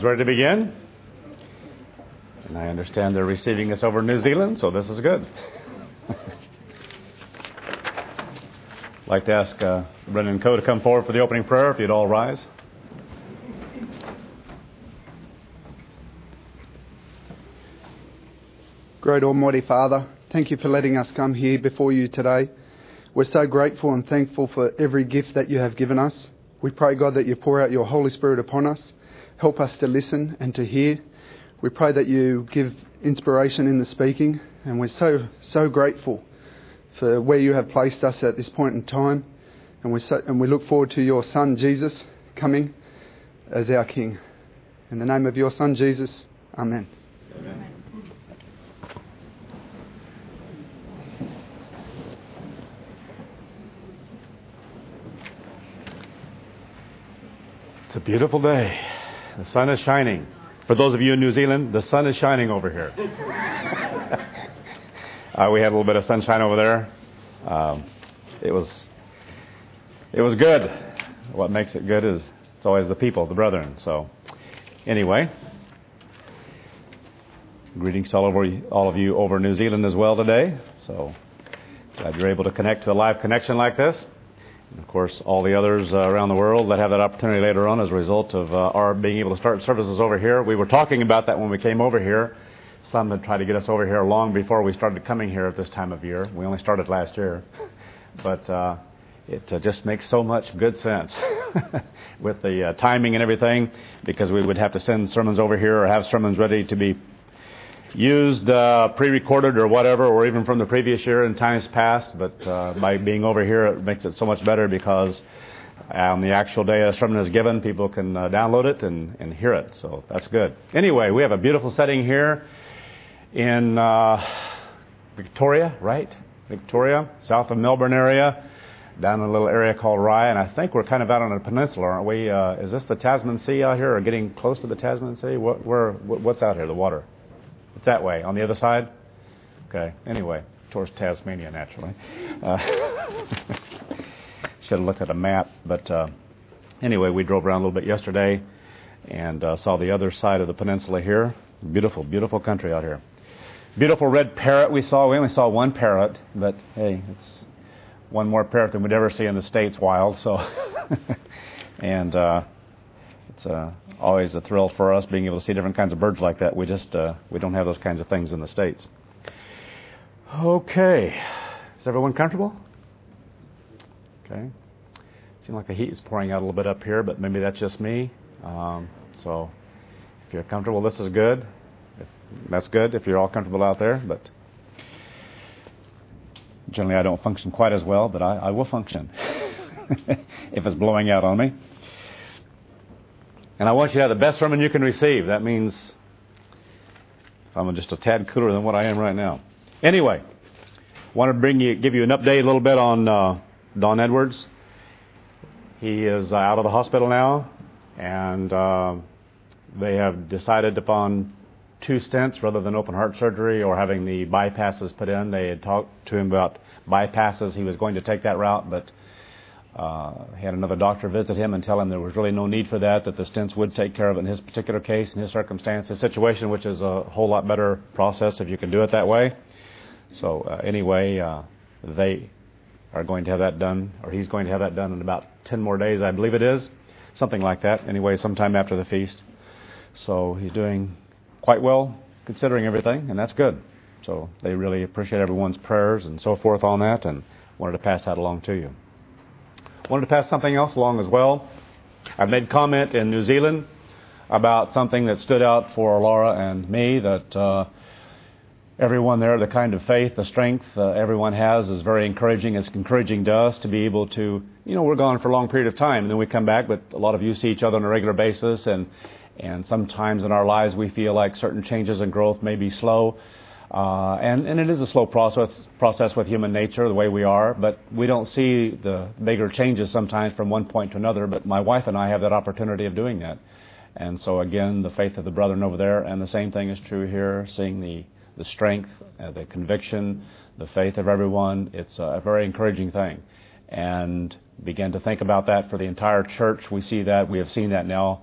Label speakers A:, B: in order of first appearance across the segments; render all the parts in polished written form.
A: sermon's ready to begin. And I understand they're receiving us over in New Zealand, so this is good. I'd like to ask Brendan Coe to come forward for the opening prayer, if you'd all rise.
B: Great Almighty Father, thank you for letting us come here before you today. We're so grateful and thankful for every gift that you have given us. We pray, God, that you pour out your Holy Spirit upon us. Help us to listen and to hear. We pray that you give inspiration in the speaking. And we're so grateful for where you have placed us at this point in time. And we look forward to your Son, Jesus, coming as our King. In the name of your Son, Jesus, Amen. Amen.
A: It's a beautiful day. The sun is shining. For those of you in New Zealand, the sun is shining over here. We had a little bit of sunshine over there. It was good. What makes it good is it's always the people, the brethren. So anyway, greetings to all of you over in New Zealand as well today. So glad you're able to connect to a live connection like this. And of course, all the others around the world that have that opportunity later on as a result of our being able to start services over here. We were talking about that when we came over here. Some had tried to get us over here long before we started coming here at this time of year. We only started last year. But it just makes so much good sense with the timing and everything, because we would have to send sermons over here or have sermons ready to be used, pre-recorded or whatever, or even from the previous year in times past. But by being over here, it makes it so much better, because on the actual day a sermon is given, people can download it and hear it. So that's good. Anyway, we have a beautiful setting here in Victoria, right? Victoria, south of Melbourne area, down in a little area called Rye. And I think we're kind of out on a peninsula, aren't we? Is this the Tasman Sea out here, or getting close to the Tasman Sea? What's out here, the water? It's that way, on the other side? Okay, anyway, towards Tasmania, naturally. Should have looked at a map. But anyway, we drove around a little bit yesterday and saw the other side of the peninsula here. Beautiful, beautiful country out here. Beautiful red parrot we saw. We only saw one parrot, but hey, it's one more parrot than we'd ever see in the States wild. So, and it's always a thrill for us being able to see different kinds of birds like that. We just we don't have those kinds of things in the States. Okay, is everyone comfortable? Okay, seems like the heat is pouring out a little bit up here, but maybe that's just me. So if you're comfortable, this is good. That's good if you're all comfortable out there. But generally, I don't function quite as well, but I will function if it's blowing out on me. And I want you to have the best sermon you can receive. That means I'm just a tad cooler than what I am right now. Anyway, I want to give you an update a little bit on Don Edwards. He is out of the hospital now, and they have decided upon 2 stents rather than open heart surgery or having the bypasses put in. They had talked to him about bypasses. He was going to take that route, but he had another doctor visit him and tell him there was really no need for that, that the stents would take care of it in his particular case, in his circumstance, his situation, which is a whole lot better process if you can do it that way. So anyway, they are going to have that done, or he's going to have that done in about 10 more days, I believe it is. Something like that. Anyway, sometime after the feast. So he's doing quite well considering everything, and that's good. So they really appreciate everyone's prayers and so forth on that, and wanted to pass that along to you. Wanted to pass something else along as well. I've made comment in New Zealand about something that stood out for Laura and me, that everyone there, the kind of faith, the strength everyone has is very encouraging. It's encouraging to us to be able to, we're gone for a long period of time, and then we come back, but a lot of you see each other on a regular basis, and sometimes in our lives we feel like certain changes and growth may be slow. And it is a slow process with human nature, the way we are, but we don't see the bigger changes sometimes from one point to another, but my wife and I have that opportunity of doing that. And so again, the faith of the brethren over there, and the same thing is true here, seeing the strength, the conviction, the faith of everyone. It's a very encouraging thing. And begin to think about that for the entire church. We see that, we have seen that now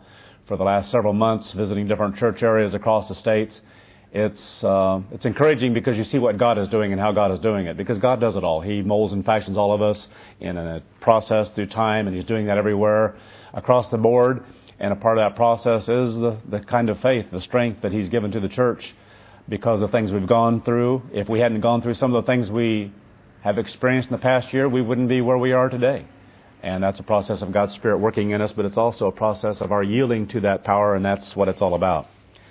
A: for the last several months, visiting different church areas across the states. It's encouraging because you see what God is doing and how God is doing it, because God does it all. He molds and fashions all of us in a process through time, and He's doing that everywhere across the board. And a part of that process is the kind of faith, the strength that He's given to the church because of things we've gone through. If we hadn't gone through some of the things we have experienced in the past year, we wouldn't be where we are today. And that's a process of God's Spirit working in us, but it's also a process of our yielding to that power, and that's what it's all about.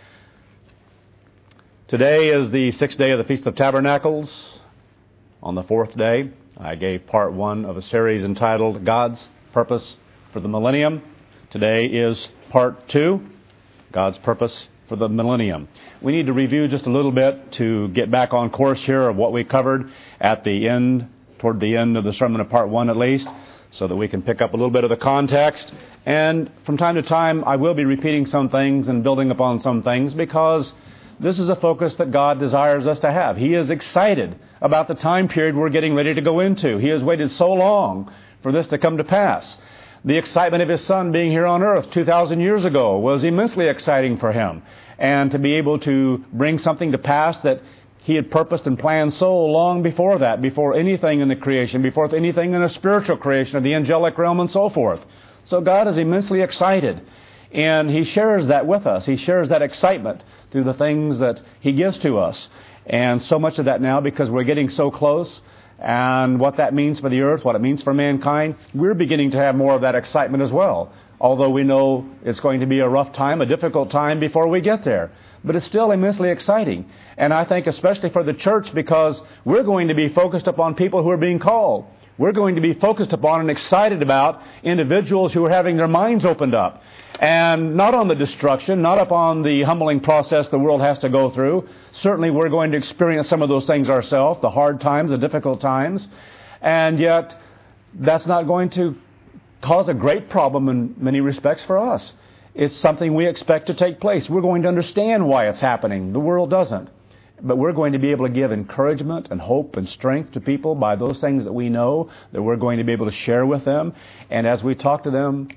A: Today is the 6th day of the Feast of Tabernacles. On the 4th day, I gave part 1 of a series entitled God's Purpose for the Millennium. Today is part 2, God's Purpose for the Millennium. We need to review just a little bit to get back on course here of what we covered at the end, toward the end of the sermon of part 1 at least, so that we can pick up a little bit of the context. And from time to time, I will be repeating some things and building upon some things because this is a focus that God desires us to have. He is excited about the time period we're getting ready to go into. He has waited so long for this to come to pass. The excitement of His Son being here on earth 2,000 years ago was immensely exciting for Him. And to be able to bring something to pass that He had purposed and planned so long before that, before anything in the creation, before anything in the spiritual creation of the angelic realm and so forth. So God is immensely excited. And He shares that with us. He shares that excitement through the things that He gives to us. And so much of that now, because we're getting so close, and what that means for the earth, what it means for mankind, we're beginning to have more of that excitement as well. Although we know it's going to be a rough time, a difficult time before we get there. But it's still immensely exciting. And I think especially for the church, because we're going to be focused upon people who are being called. We're going to be focused upon and excited about individuals who are having their minds opened up. And not on the destruction, not upon the humbling process the world has to go through. Certainly we're going to experience some of those things ourselves, the hard times, the difficult times. And yet, that's not going to cause a great problem in many respects for us. It's something we expect to take place. We're going to understand why it's happening. The world doesn't. But we're going to be able to give encouragement and hope and strength to people by those things that we know, that we're going to be able to share with them. And as we talk to them,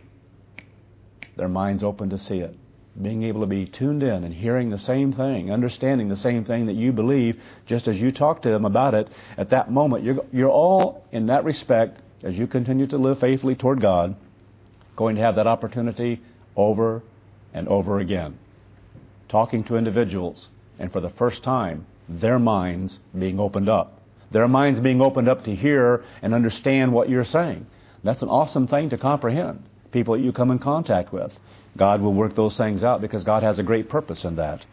A: their minds open to see it. Being able to be tuned in and hearing the same thing, understanding the same thing that you believe, just as you talk to them about it, at that moment, you're all, in that respect, as you continue to live faithfully toward God, going to have that opportunity over and over again. Talking to individuals, and for the first time, their minds being opened up. Their minds being opened up to hear and understand what you're saying. That's an awesome thing to comprehend. People that you come in contact with. God will work those things out because God has a great purpose in that.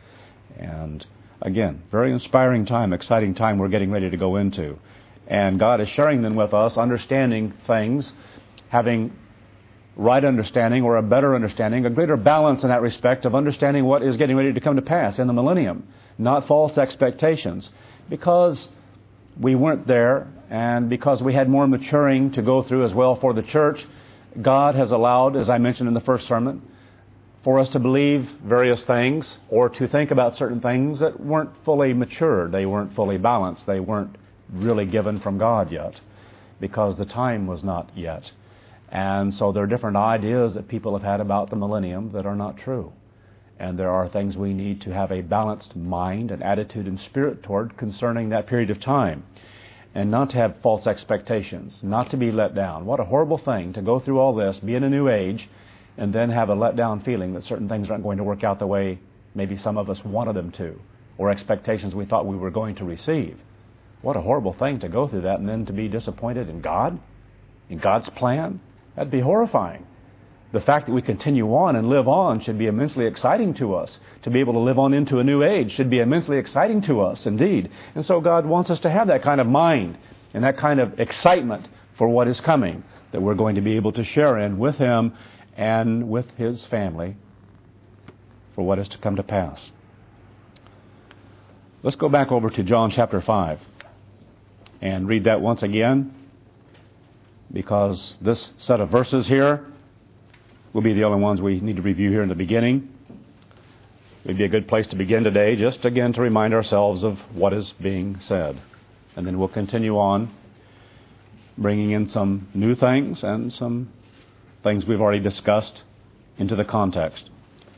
A: And again, very inspiring time, exciting time we're getting ready to go into. And God is sharing them with us, understanding things, having right understanding or a better understanding, a greater balance in that respect of understanding what is getting ready to come to pass in the millennium, not false expectations. Because we weren't there and because we had more maturing to go through as well for the church, God has allowed, as I mentioned in the first sermon, for us to believe various things or to think about certain things that weren't fully matured. They weren't fully balanced. They weren't really given from God yet because the time was not yet. And so there are different ideas that people have had about the millennium that are not true. And there are things we need to have a balanced mind and attitude and spirit toward concerning that period of time. And not to have false expectations, not to be let down. What a horrible thing to go through all this, be in a new age, and then have a let down feeling that certain things aren't going to work out the way maybe some of us wanted them to, or expectations we thought we were going to receive. What a horrible thing to go through that and then to be disappointed in God, in God's plan. That'd be horrifying. The fact that we continue on and live on should be immensely exciting to us. To be able to live on into a new age should be immensely exciting to us, indeed. And so God wants us to have that kind of mind and that kind of excitement for what is coming that we're going to be able to share in with Him and with His family for what is to come to pass. Let's go back over to John chapter 5 and read that once again, because this set of verses here will be the only ones we need to review here in the beginning. It would be a good place to begin today, just again to remind ourselves of what is being said. And then we'll continue on, bringing in some new things and some things we've already discussed into the context.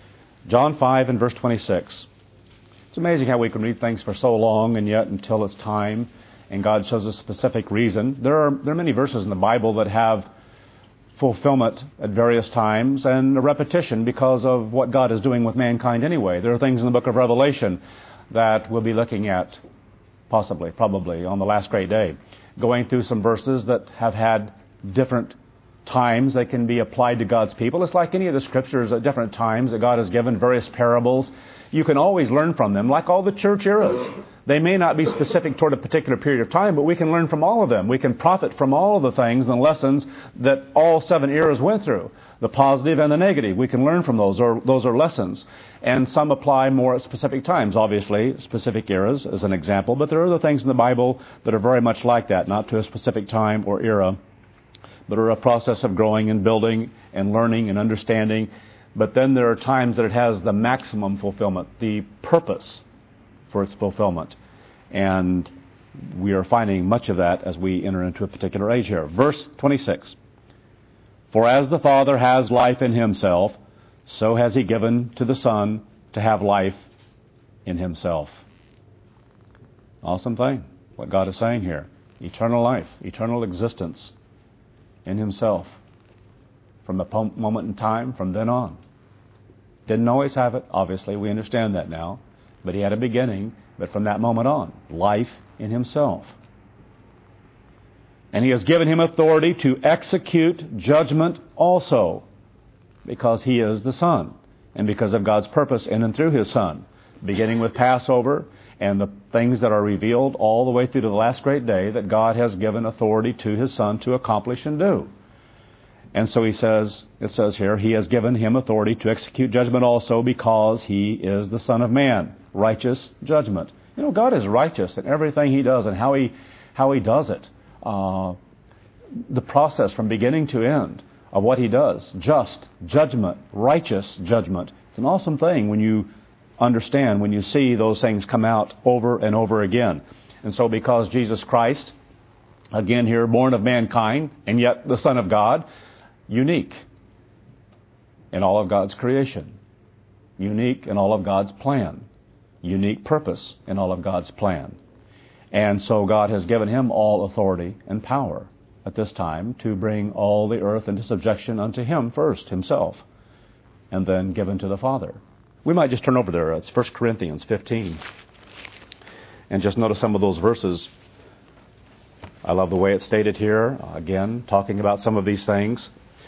A: John 5 and verse 26. It's amazing how we can read things for so long, and yet until it's time and God shows a specific reason. There are many verses in the Bible that have fulfillment at various times and a repetition because of what God is doing with mankind anyway. There are things in the book of Revelation that we'll be looking at possibly, probably, on the last great day. Going through some verses that have had different times that can be applied to God's people. It's like any of the scriptures at different times that God has given various parables. You can always learn from them, like all the church eras. They may not be specific toward a particular period of time, but we can learn from all of them. We can profit from all of the things and lessons that all 7 eras went through, the positive and the negative. We can learn from those, or those are lessons. And some apply more at specific times, obviously, specific eras as an example, but there are other things in the Bible that are very much like that, not to a specific time or era, but are a process of growing and building and learning and understanding. But then there are times that it has the maximum fulfillment, the purpose for its fulfillment. And we are finding much of that as we enter into a particular age here. Verse 26. For as the Father has life in himself, so has he given to the Son to have life in himself. Awesome thing, what God is saying here. Eternal life, eternal existence in himself. From the moment in time, from then on. Didn't always have it, obviously, we understand that now. But he had a beginning, but from that moment on, life in himself. And he has given him authority to execute judgment also, because he is the Son, and because of God's purpose in and through his Son, beginning with Passover and the things that are revealed all the way through to the last great day that God has given authority to his Son to accomplish and do. And so it says here, he has given him authority to execute judgment also because he is the Son of Man. Righteous judgment. You know, God is righteous in everything he does and how he does it. The process from beginning to end of what he does. Just judgment, righteous judgment. It's an awesome thing when you understand, when you see those things come out over and over again. And so because Jesus Christ, again here, born of mankind, and yet the Son of God, unique in all of God's creation. Unique in all of God's plan. Unique purpose in all of God's plan. And so God has given him all authority and power at this time to bring all the earth into subjection unto him first, himself, and then given to the Father. We might just turn over there. It's 1 Corinthians 15. And just notice some of those verses. I love the way it's stated here. Again, talking about some of these things.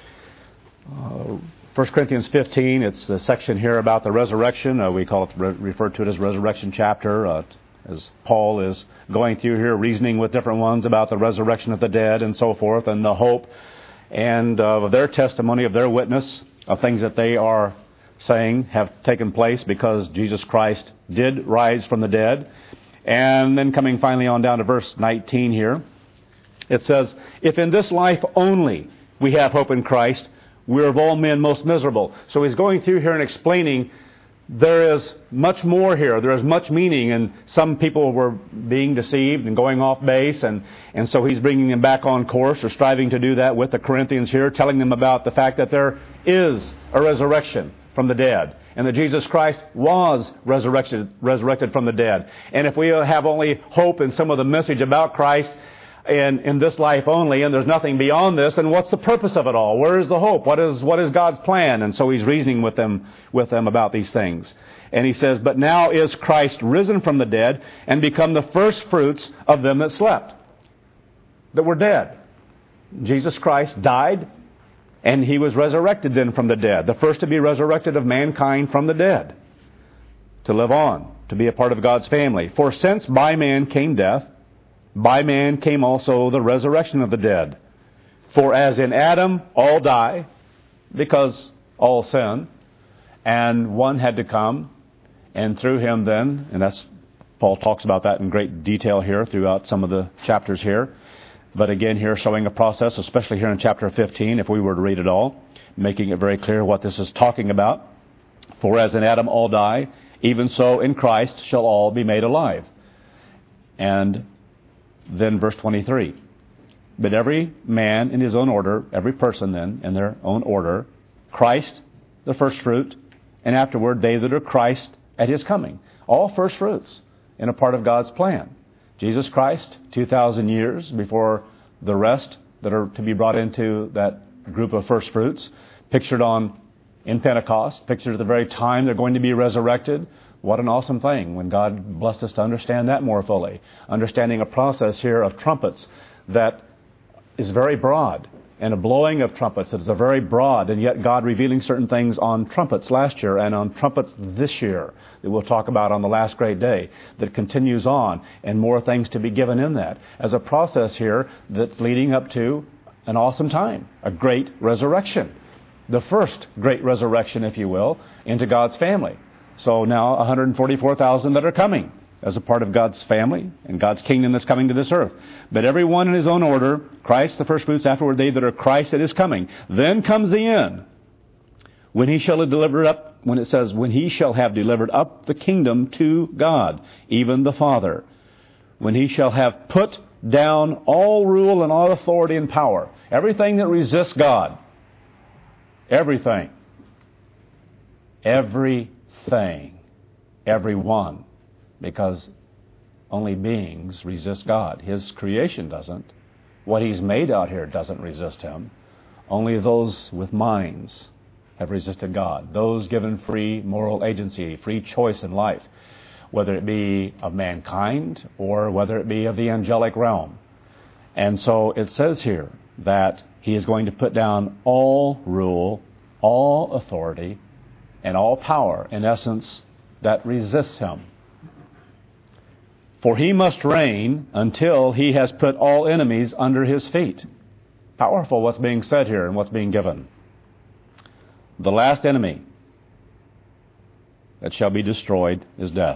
A: 1 Corinthians 15, it's a section here about the resurrection. We call it, refer to it as resurrection chapter, as Paul is going through here, reasoning with different ones about the resurrection of the dead and so forth, and the hope and of their testimony, of their witness, of things that they are saying have taken place because Jesus Christ did rise from the dead. And then coming finally on down to verse 19 here, it says, if in this life only we have hope in Christ, we're of all men most miserable. So he's going through here and explaining there is much more here. There is much meaning, and some people were being deceived and going off base, and so he's bringing them back on course, or striving to do that with the Corinthians here, telling them about the fact that there is a resurrection from the dead, and that Jesus Christ was resurrected from the dead. And if we have only hope in some of the message about Christ, in this life only, and there's nothing beyond this, then what's the purpose of it all? Where is the hope? What is God's plan? And so he's reasoning with them about these things. And he says, but now is Christ risen from the dead and become the first fruits of them that slept, that were dead. Jesus Christ died, and he was resurrected then from the dead, the first to be resurrected of mankind from the dead, to live on, to be a part of God's family. For since by man came death, by man came also the resurrection of the dead. For as in Adam all die, because all sin, and one had to come, and through him then, and that's Paul talks about that in great detail here throughout some of the chapters here. But again here showing a process, especially here in chapter 15, if we were to read it all, making it very clear what this is talking about. For as in Adam all die, even so in Christ shall all be made alive. And then verse 23. But every man in his own order, every person then in their own order, Christ the first fruit, and afterward they that are Christ at his coming. All first fruits in a part of God's plan. Jesus Christ, 2,000 years before the rest that are to be brought into that group of first fruits, pictured in Pentecost, pictured at the very time they're going to be resurrected. What an awesome thing when God blessed us to understand that more fully. Understanding a process here of trumpets that is very broad, and a blowing of trumpets that is a very broad, and yet God revealing certain things on trumpets last year and on trumpets this year that we'll talk about on the last great day that continues on, and more things to be given in that as a process here that's leading up to an awesome time, a great resurrection. The first great resurrection, if you will, into God's family. So now 144,000 that are coming as a part of God's family and God's kingdom that's coming to this earth. But everyone in his own order, Christ the first fruits, afterward they that are Christ at his coming. Then comes the end, when he shall have delivered up, when it says, when he shall have delivered up the kingdom to God, even the Father. When he shall have put down all rule and all authority and power. Everything that resists God. Everything. Everyone. Because only beings resist God. His creation doesn't. What he's made out here doesn't resist him. Only those with minds have resisted God. Those given free moral agency, free choice in life, whether it be of mankind or whether it be of the angelic realm. And so it says here that he is going to put down all rule, all authority, and all power, in essence, that resists him. For he must reign until he has put all enemies under his feet. Powerful what's being said here and what's being given. The last enemy that shall be destroyed is death.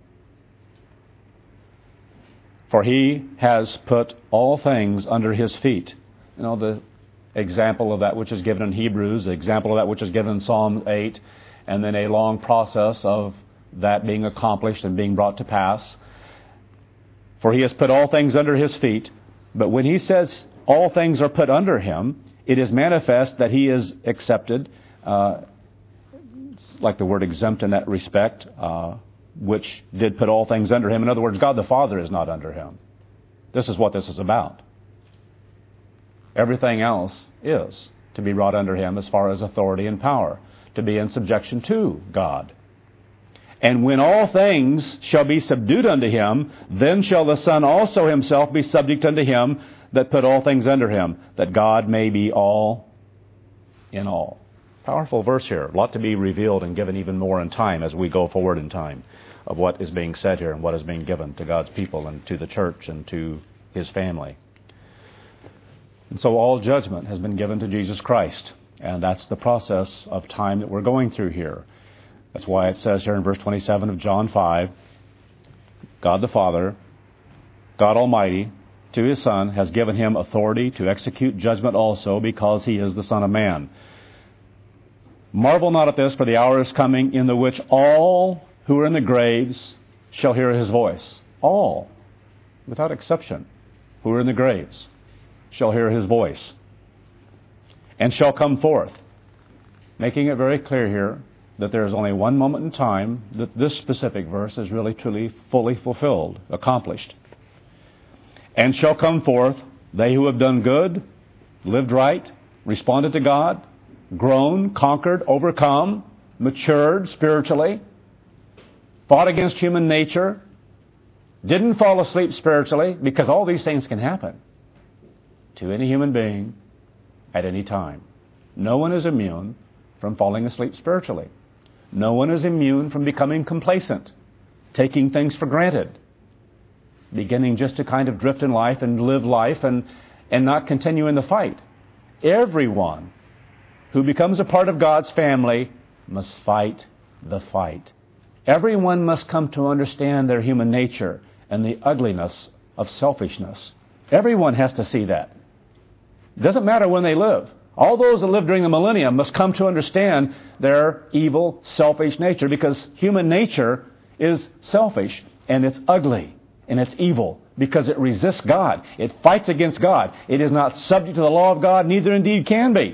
A: For he has put all things under his feet. You know, the example of that which is given in Hebrews, the example of that which is given in Psalm 8, and then a long process of that being accomplished and being brought to pass. For he has put all things under his feet. But when he says all things are put under him, it is manifest that he is accepted. It's like the word exempt in that respect, which did put all things under him. In other words, God the Father is not under him. This is what this is about. Everything else is to be brought under him as far as authority and power, to be in subjection to God. And when all things shall be subdued unto him, then shall the Son also himself be subject unto him that put all things under him, that God may be all in all. Powerful verse here. A lot to be revealed and given even more in time as we go forward in time of what is being said here and what is being given to God's people and to the church and to his family. And so all judgment has been given to Jesus Christ. And that's the process of time that we're going through here. That's why it says here in verse 27 of John 5, God the Father, God Almighty, to his Son, has given him authority to execute judgment also, because he is the Son of Man. Marvel not at this, for the hour is coming in the which all who are in the graves shall hear his voice. All, without exception, who are in the graves shall hear his voice, and shall come forth. Making it very clear here that there is only one moment in time that this specific verse is really, truly, fully fulfilled, accomplished. And shall come forth they who have done good, lived right, responded to God, grown, conquered, overcome, matured spiritually, fought against human nature, didn't fall asleep spiritually, because all these things can happen to any human being at any time. No one is immune from falling asleep spiritually. No one is immune from becoming complacent, taking things for granted, beginning just to kind of drift in life and live life and not continue in the fight. Everyone who becomes a part of God's family must fight the fight. Everyone must come to understand their human nature and the ugliness of selfishness. Everyone has to see that. It doesn't matter when they live. All those that live during the millennium must come to understand their evil, selfish nature, because human nature is selfish, and it's ugly, and it's evil, because it resists God. It fights against God. It is not subject to the law of God, neither indeed can be.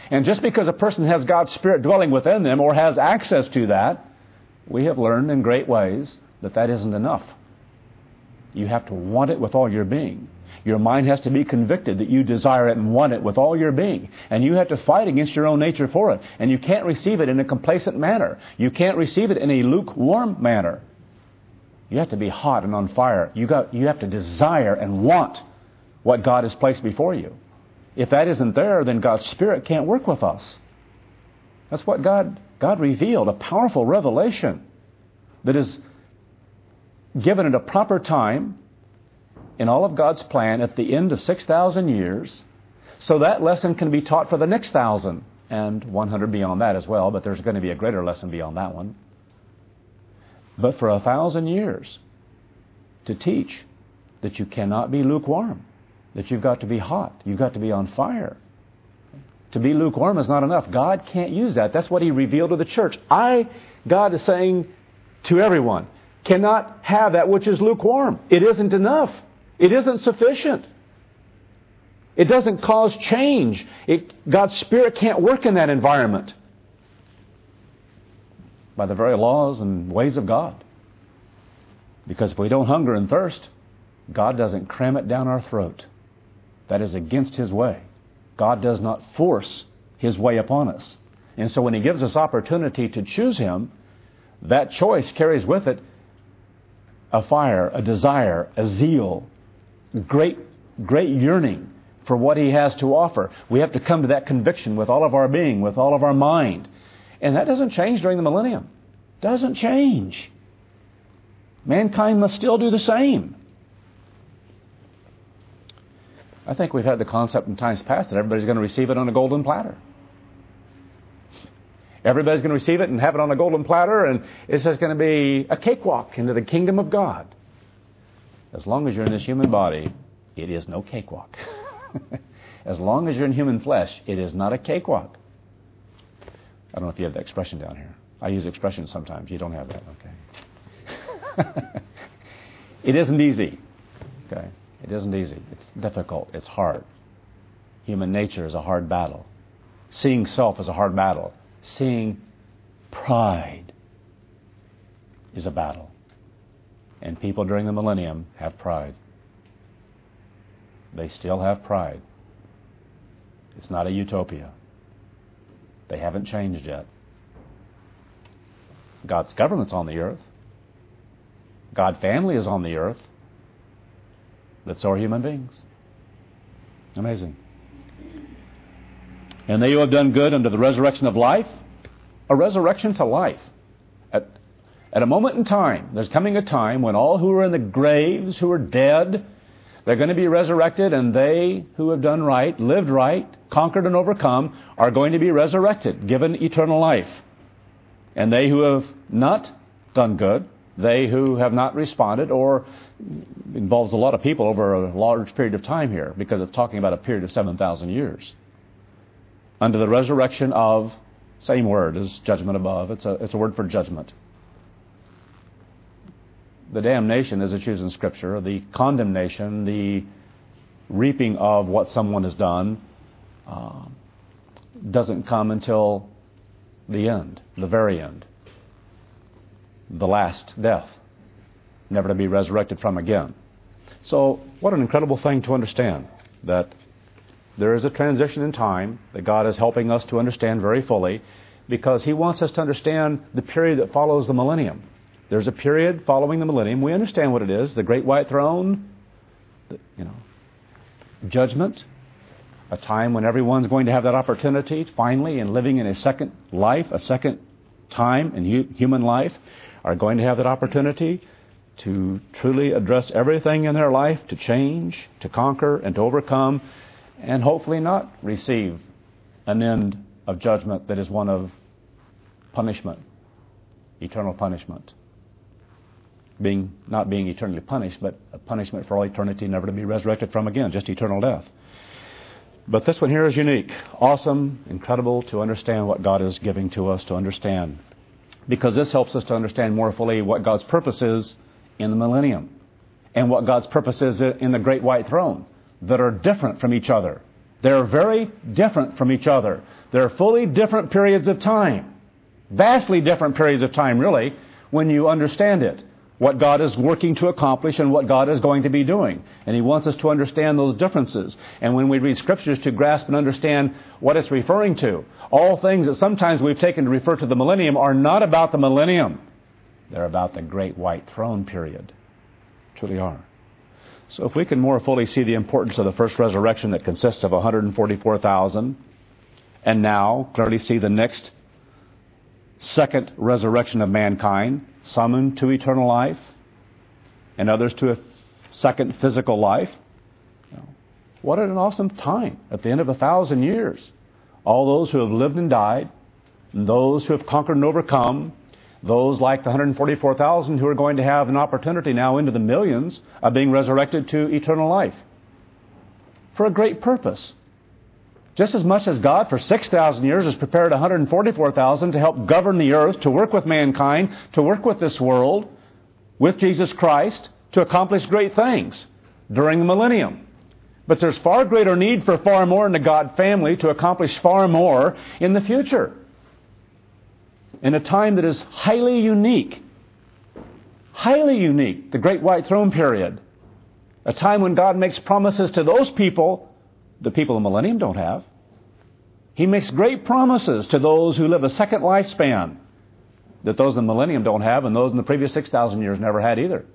A: And just because a person has God's Spirit dwelling within them or has access to that, we have learned in great ways that that isn't enough. You have to want it with all your being. Your mind has to be convicted that you desire it and want it with all your being. And you have to fight against your own nature for it. And you can't receive it in a complacent manner. You can't receive it in a lukewarm manner. You have to be hot and on fire. You have to desire and want what God has placed before you. If that isn't there, then God's Spirit can't work with us. That's what God revealed, a powerful revelation that is given at a proper time in all of God's plan at the end of 6,000 years, so that lesson can be taught for the next 1,100 beyond that as well, but there's going to be a greater lesson beyond that one. But for 1,000 years, to teach that you cannot be lukewarm, that you've got to be hot, you've got to be on fire. To be lukewarm is not enough. God can't use that. That's what He revealed to the church. God is saying to everyone, cannot have that which is lukewarm. It isn't enough. It isn't sufficient. It doesn't cause change. God's Spirit can't work in that environment by the very laws and ways of God. Because if we don't hunger and thirst, God doesn't cram it down our throat. That is against His way. God does not force His way upon us. And so when He gives us opportunity to choose Him, that choice carries with it a fire, a desire, a zeal, great yearning for what He has to offer. We have to come to that conviction with all of our being, with all of our mind. And that doesn't change during the millennium. Doesn't change. Mankind must still do the same. I think we've had the concept in times past that everybody's going to receive it on a golden platter. Everybody's going to receive it and have it on a golden platter, and it's just going to be a cakewalk into the kingdom of God. As long as you're in this human body, it is no cakewalk. As long as you're in human flesh, it is not a cakewalk. I don't know if you have that expression down here. I use expressions sometimes. You don't have that, okay? It isn't easy. Okay? It isn't easy. It's difficult. It's hard. Human nature is a hard battle. Seeing self is a hard battle. Seeing pride is a battle. And people during the millennium have pride. They still have pride. It's not a utopia. They haven't changed yet. God's government's on the earth. God's family is on the earth. But so are human beings. Amazing. And they who have done good unto the resurrection of life, a resurrection to life. At a moment in time, there's coming a time when all who are in the graves, who are dead, they're going to be resurrected, and they who have done right, lived right, conquered and overcome, are going to be resurrected, given eternal life. And they who have not done good, they who have not responded, or involves a lot of people over a large period of time here, because it's talking about a period of 7,000 years. Under the resurrection of, same word as judgment above, it's a word for judgment. The damnation, as it's used in Scripture, the condemnation, the reaping of what someone has done, doesn't come until the end, the very end. The last death, never to be resurrected from again. So, what an incredible thing to understand, that there is a transition in time that God is helping us to understand very fully, because He wants us to understand the period that follows the millennium. There's a period following the millennium. We understand what it is, the great white throne, judgment, a time when everyone's going to have that opportunity, finally, in living in a second life, a second time in human life, are going to have that opportunity to truly address everything in their life, to change, to conquer, and to overcome, and hopefully not receive an end of judgment that is one of punishment, eternal punishment. Not being eternally punished, but a punishment for all eternity, never to be resurrected from again, just eternal death. But this one here is unique, awesome, incredible to understand what God is giving to us to understand. Because this helps us to understand more fully what God's purpose is in the millennium, and what God's purpose is in the great white throne, that are different from each other. They're very different from each other. They're fully different periods of time. Vastly different periods of time, really, when you understand it. What God is working to accomplish and what God is going to be doing. And He wants us to understand those differences. And when we read Scriptures, to grasp and understand what it's referring to. All things that sometimes we've taken to refer to the millennium are not about the millennium. They're about the great white throne period. Truly are. So if we can more fully see the importance of the first resurrection that consists of 144,000, and now clearly see the next second resurrection of mankind, some to eternal life, and others to a second physical life. What an awesome time at the end of 1,000 years. All those who have lived and died, and those who have conquered and overcome, those like the 144,000 who are going to have an opportunity now into the millions of being resurrected to eternal life. For a great purpose. Just as much as God for 6,000 years has prepared 144,000 to help govern the earth, to work with mankind, to work with this world, with Jesus Christ, to accomplish great things during the millennium. But there's far greater need for far more in the God family to accomplish far more in the future. In a time that is highly unique. Highly unique. The Great White Throne period. A time when God makes promises to those people the people of the millennium don't have. He makes great promises to those who live a second lifespan that those in the millennium don't have and those in the previous 6,000 years never had either.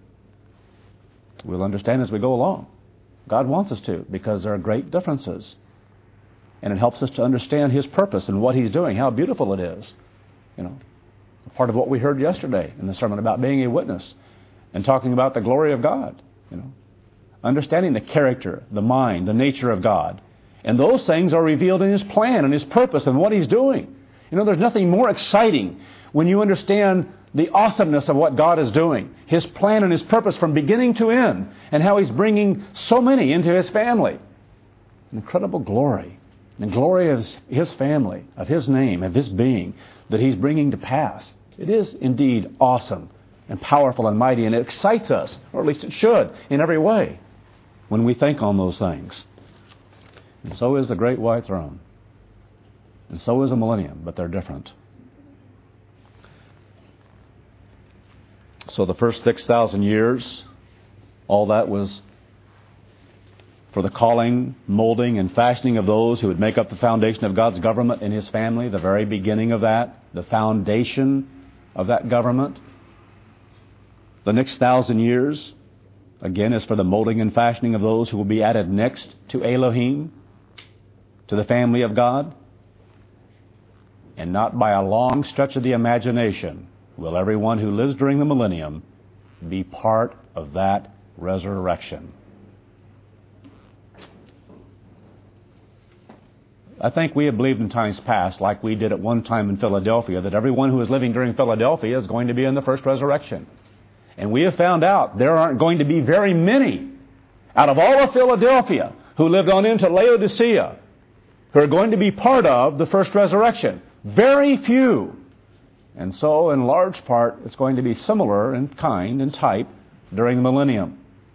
A: We'll understand as we go along. God wants us to, because there are great differences. And it helps us to understand His purpose and what He's doing, how beautiful it is. Part of what we heard yesterday in the sermon about being a witness and talking about the glory of God. Understanding the character, the mind, the nature of God. And those things are revealed in His plan and His purpose and what He's doing. There's nothing more exciting when you understand the awesomeness of what God is doing. His plan and His purpose from beginning to end. And how He's bringing so many into His family. An incredible glory. The glory of His family, of His name, of His being, that He's bringing to pass. It is indeed awesome and powerful and mighty. And it excites us, or at least it should, in every way, when we think on those things. And so is the Great White Throne. And so is the millennium, but they're different. So the first 6,000 years, all that was for the calling, molding, and fashioning of those who would make up the foundation of God's government in His family, the very beginning of that, the foundation of that government. The next 1,000 years, again, is for the molding and fashioning of those who will be added next to Elohim, to the family of God. And not by a long stretch of the imagination will everyone who lives during the millennium be part of that resurrection. I think we have believed in times past, like we did at one time in Philadelphia, that everyone who is living during Philadelphia is going to be in the first resurrection. And we have found out there aren't going to be very many out of all of Philadelphia who lived on into Laodicea who are going to be part of the first resurrection. Very few. And so, in large part, it's going to be similar in kind and type during the millennium.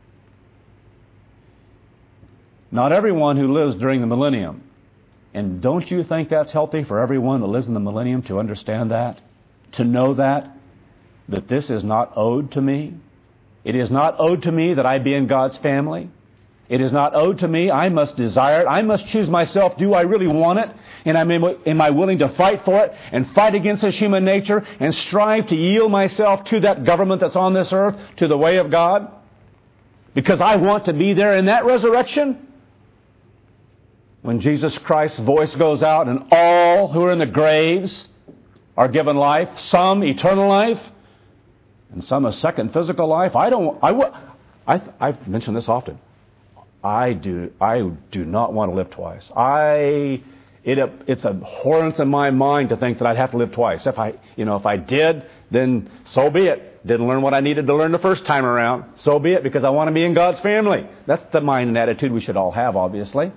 A: Not everyone who lives during the millennium. And don't you think that's healthy for everyone that lives in the millennium to understand that? To know that this is not owed to me? It is not owed to me that I be in God's family. It is not owed to me. I must desire it. I must choose myself. Do I really want it? And am I willing to fight for it and fight against this human nature and strive to yield myself to that government that's on this earth, to the way of God? Because I want to be there in that resurrection. When Jesus Christ's voice goes out and all who are in the graves are given life, some eternal life, and some a second physical life. I've mentioned this often. I do not want to live twice. It's abhorrence in my mind to think that I'd have to live twice. If I did, then so be it. Didn't learn what I needed to learn the first time around. So be it, because I want to be in God's family. That's the mind and attitude we should all have, obviously.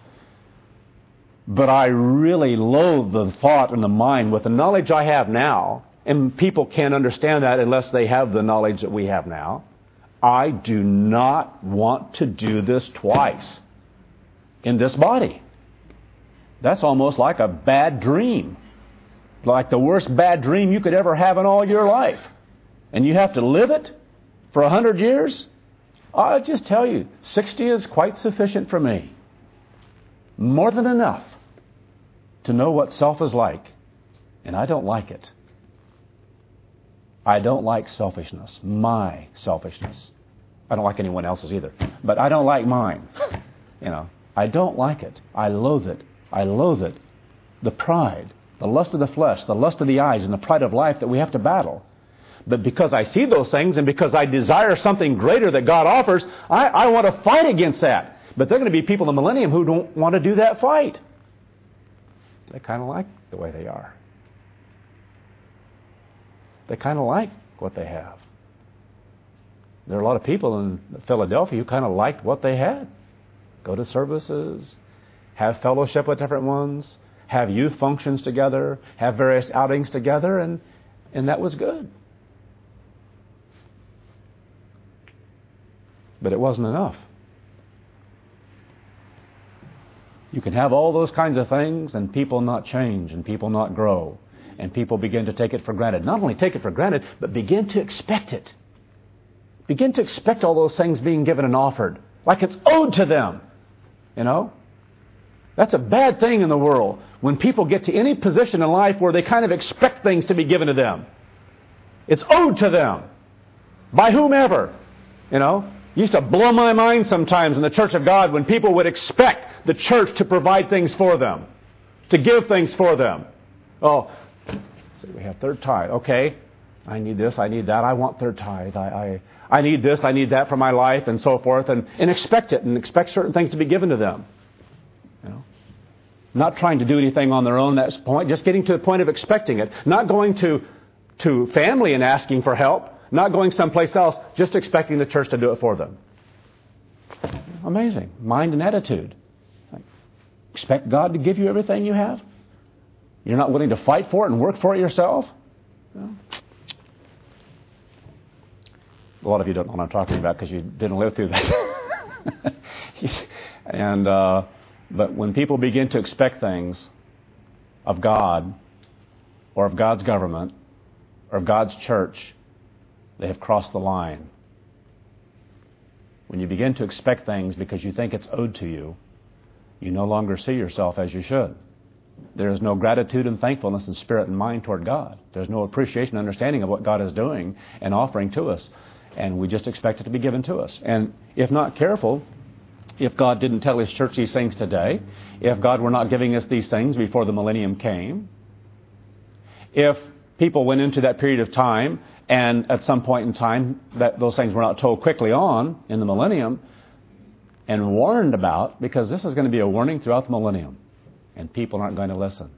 A: But I really loathe the thought and the mind with the knowledge I have now, and people can't understand that unless they have the knowledge that we have now. I do not want to do this twice in this body. That's almost like a bad dream. Like the worst bad dream you could ever have in all your life. And you have to live it for 100 years? I'll just tell you, 60 is quite sufficient for me. More than enough to know what self is like. And I don't like it. I don't like selfishness. My selfishness. I don't like anyone else's either. But I don't like mine. I don't like it. I loathe it. I loathe it. The pride, the lust of the flesh, the lust of the eyes, and the pride of life that we have to battle. But because I see those things and because I desire something greater that God offers, I want to fight against that. But there are going to be people in the millennium who don't want to do that fight. They kind of like the way they are. They kind of like what they have. There are a lot of people in Philadelphia who kind of liked what they had. Go to services, have fellowship with different ones, have youth functions together, have various outings together, and that was good. But it wasn't enough. You can have all those kinds of things and people not change and people not grow. And people begin to take it for granted. Not only take it for granted, but begin to expect it. Begin to expect all those things being given and offered. Like it's owed to them. That's a bad thing in the world. When people get to any position in life where they kind of expect things to be given to them. It's owed to them. By whomever. It used to blow my mind sometimes in the Church of God when people would expect the church to provide things for them. To give things for them. Oh, so we have third tithe. Okay, I need this, I need that, I want third tithe. I need this, I need that for my life, and so forth, and expect it, and expect certain things to be given to them. Not trying to do anything on their own, that's the point, just getting to the point of expecting it. Not going to family and asking for help, not going someplace else, just expecting the church to do it for them. Amazing. Mind and attitude. Expect God to give you everything you have? You're not willing to fight for it and work for it yourself? A lot of you don't know what I'm talking about because you didn't live through that. But when people begin to expect things of God or of God's government or of God's church, they have crossed the line. When you begin to expect things because you think it's owed to you, you no longer see yourself as you should. There is no gratitude and thankfulness in spirit and mind toward God. There's no appreciation and understanding of what God is doing and offering to us. And we just expect it to be given to us. And if not careful, if God didn't tell His church these things today, if God were not giving us these things before the millennium came, if people went into that period of time and at some point in time that those things were not told quickly on in the millennium and warned about, because this is going to be a warning throughout the millennium. And people aren't going to listen.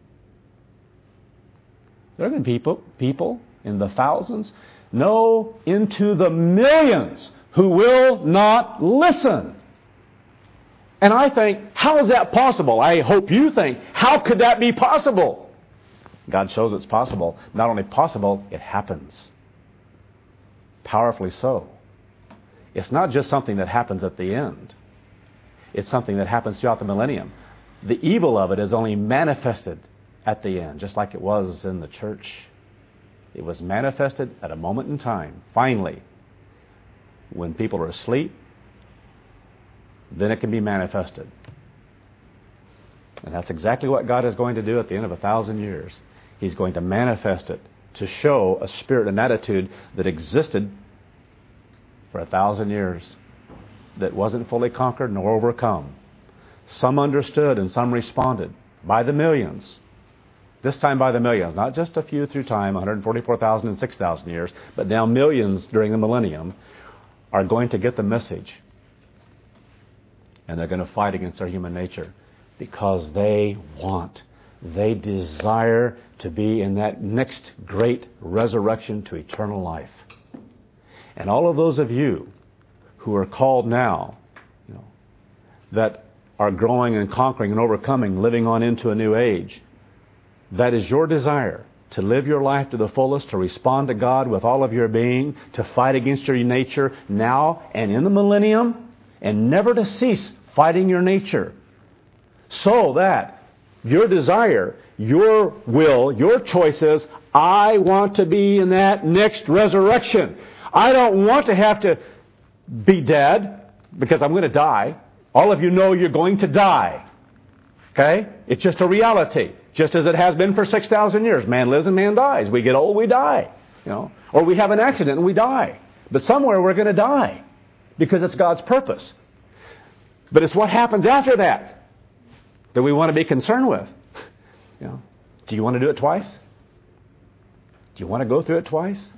A: There are going to be people in the thousands, no, into the millions, who will not listen. And I think, how is that possible? I hope you think, how could that be possible? God shows it's possible. Not only possible, it happens. Powerfully so. It's not just something that happens at the end. It's something that happens throughout the millennium. The evil of it is only manifested at the end, just like it was in the church. It was manifested at a moment in time, finally. When people are asleep, then it can be manifested. And that's exactly what God is going to do at the end of 1,000 years. He's going to manifest it to show a spirit and attitude that existed for 1,000 years, that wasn't fully conquered nor overcome. Some understood and some responded by the millions. This time by the millions, not just a few through time, 144,000 and 6,000 years, but now millions during the millennium are going to get the message. And they're going to fight against their human nature because they desire to be in that next great resurrection to eternal life. And all of those of you who are called now, that are growing and conquering and overcoming, living on into a new age, that is your desire, to live your life to the fullest, to respond to God with all of your being, to fight against your nature now and in the millennium, and never to cease fighting your nature, so that Your desire, your will, your choice is, I want to be in that next resurrection. I don't want to have to be dead because I'm going to die. All of you know you're going to die. Okay? It's just a reality. Just as it has been for 6,000 years. Man lives and man dies. We get old, we die. Or we have an accident and we die. But somewhere we're going to die because it's God's purpose. But it's what happens after that that we want to be concerned with. Do you want to do it twice? Do you want to go through it twice?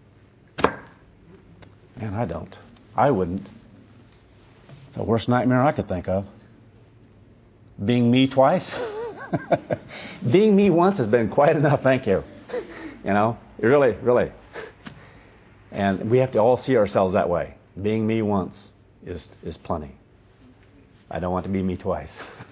A: Man, I don't. I wouldn't. It's the worst nightmare I could think of. Being me twice? Being me once has been quite enough, thank you. Really, really. And we have to all see ourselves that way. Being me once is plenty. I don't want to be me twice.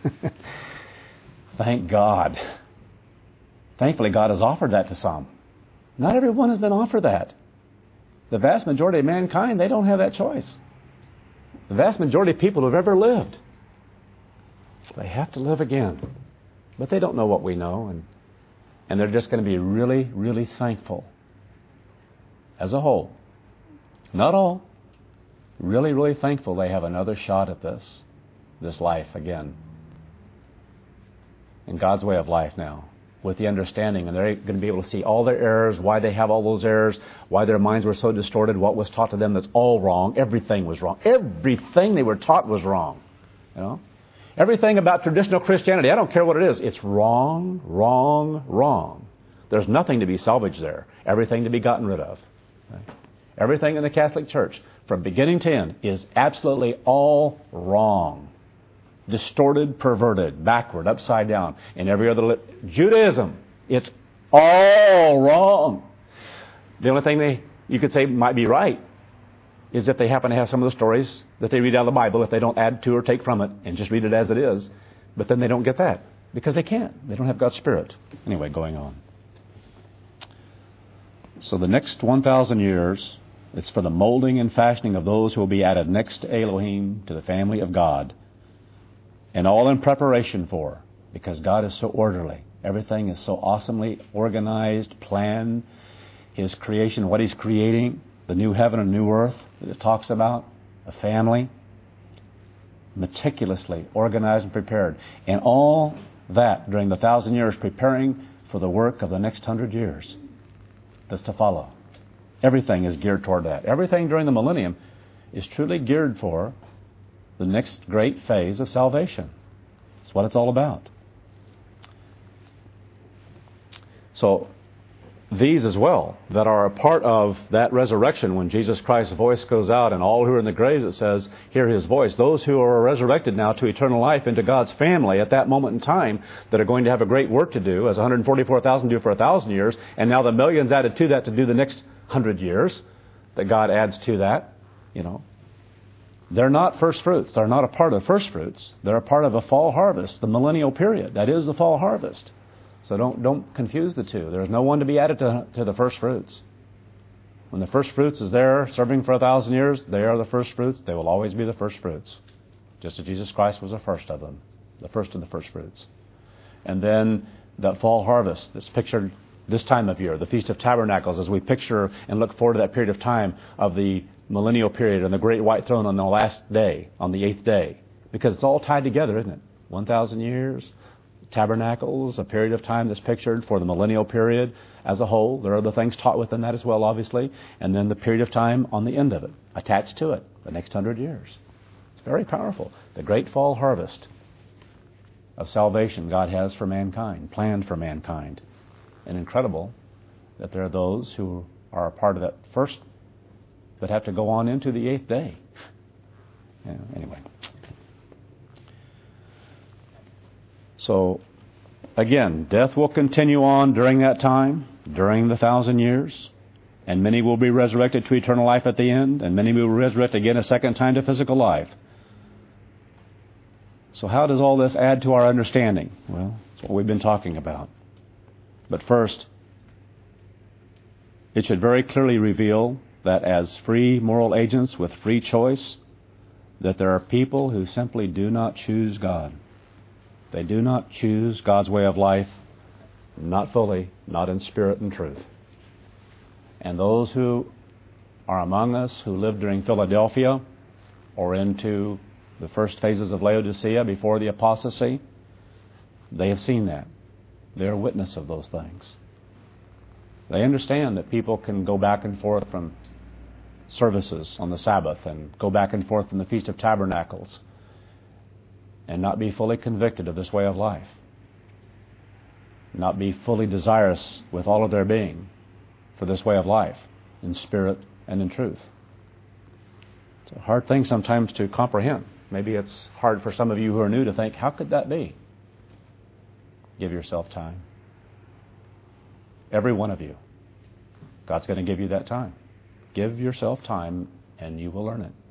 A: Thank God. Thankfully, God has offered that to some. Not everyone has been offered that. The vast majority of mankind, they don't have that choice. The vast majority of people who have ever lived, they have to live again. But they don't know what we know, and they're just going to be really, really thankful as a whole. Not all. Really, really thankful they have another shot at this life again. In God's way of life now, with the understanding, and they're going to be able to see all their errors, why they have all those errors, why their minds were so distorted, what was taught to them that's all wrong. Everything was wrong. Everything they were taught was wrong. Everything about traditional Christianity, I don't care what it is, it's wrong, wrong, wrong. There's nothing to be salvaged there. Everything to be gotten rid of. Right? Everything in the Catholic Church, from beginning to end, is absolutely all wrong. Distorted, perverted, backward, upside down, and every other... Judaism, it's all wrong. The only thing you could say might be right is if they happen to have some of the stories that they read out of the Bible, if they don't add to or take from it and just read it as it is, but then they don't get that because they can't. They don't have God's Spirit. Anyway, going on. So the next 1,000 years, it's for the molding and fashioning of those who will be added next to Elohim, to the family of God. And all in preparation for, because God is so orderly. Everything is so awesomely organized, planned. His creation, what He's creating, the new heaven and new earth that it talks about, a family, meticulously organized and prepared. And all that during the 1,000 years preparing for the work of the next 100 years that's to follow. Everything is geared toward that. Everything during the millennium is truly geared for the next great phase of salvation. That's what it's all about. So these as well, that are a part of that resurrection when Jesus Christ's voice goes out and all who are in the graves, it says, hear His voice. Those who are resurrected now to eternal life into God's family at that moment in time that are going to have a great work to do, as 144,000 do for 1,000 years, and now the millions added to that to do the next 100 years that God adds to that, They're not first fruits. They're not a part of first fruits. They're a part of a fall harvest, the millennial period. That is the fall harvest. So don't confuse the two. There's no one to be added to the first fruits. When the first fruits is there serving for 1,000 years, they are the first fruits. They will always be the first fruits. Just as Jesus Christ was the first of them. The first of the first fruits. And then that fall harvest that's pictured this time of year, the Feast of Tabernacles, as we picture and look forward to that period of time of the millennial period and the great white throne on the last day, on the 8th day. Because it's all tied together, isn't it? 1,000 years, tabernacles, a period of time that's pictured for the millennial period as a whole. There are other things taught within that as well, obviously. And then the period of time on the end of it, attached to it, the next 100 years. It's very powerful. The great fall harvest of salvation God has for mankind, planned for mankind. And incredible that there are those who are a part of that first, but have to go on into the 8th day. Anyway. So, again, death will continue on during that time, during the 1,000 years, and many will be resurrected to eternal life at the end, and many will resurrect again a second time to physical life. So how does all this add to our understanding? Well, it's what we've been talking about. But first, it should very clearly reveal that as free moral agents with free choice, that there are people who simply do not choose God. They do not choose God's way of life, not fully, not in spirit and truth. And those who are among us who lived during Philadelphia or into the first phases of Laodicea before the apostasy, they have seen that. They're a witness of those things. They understand that people can go back and forth from services on the Sabbath and go back and forth in the Feast of Tabernacles and not be fully convicted of this way of life. Not be fully desirous with all of their being for this way of life in spirit and in truth. It's a hard thing sometimes to comprehend. Maybe it's hard for some of you who are new to think, how could that be? Give yourself time. Every one of you. God's going to give you that time. Give yourself time and you will learn it.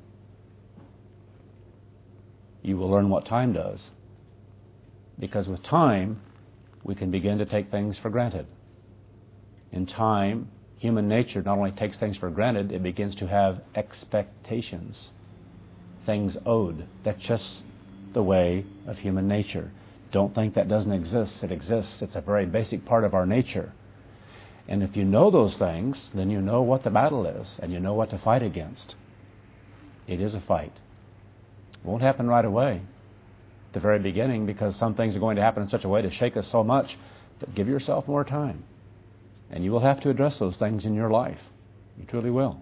A: You will learn what time does. Because with time, we can begin to take things for granted. In time, human nature not only takes things for granted, it begins to have expectations. Things owed. That's just the way of human nature. Don't think that doesn't exist. It exists. It's a very basic part of our nature. And if you know those things, then you know what the battle is, and you know what to fight against. It is a fight. It won't happen right away at the very beginning, because some things are going to happen in such a way to shake us so much. But give yourself more time. And you will have to address those things in your life. You truly will.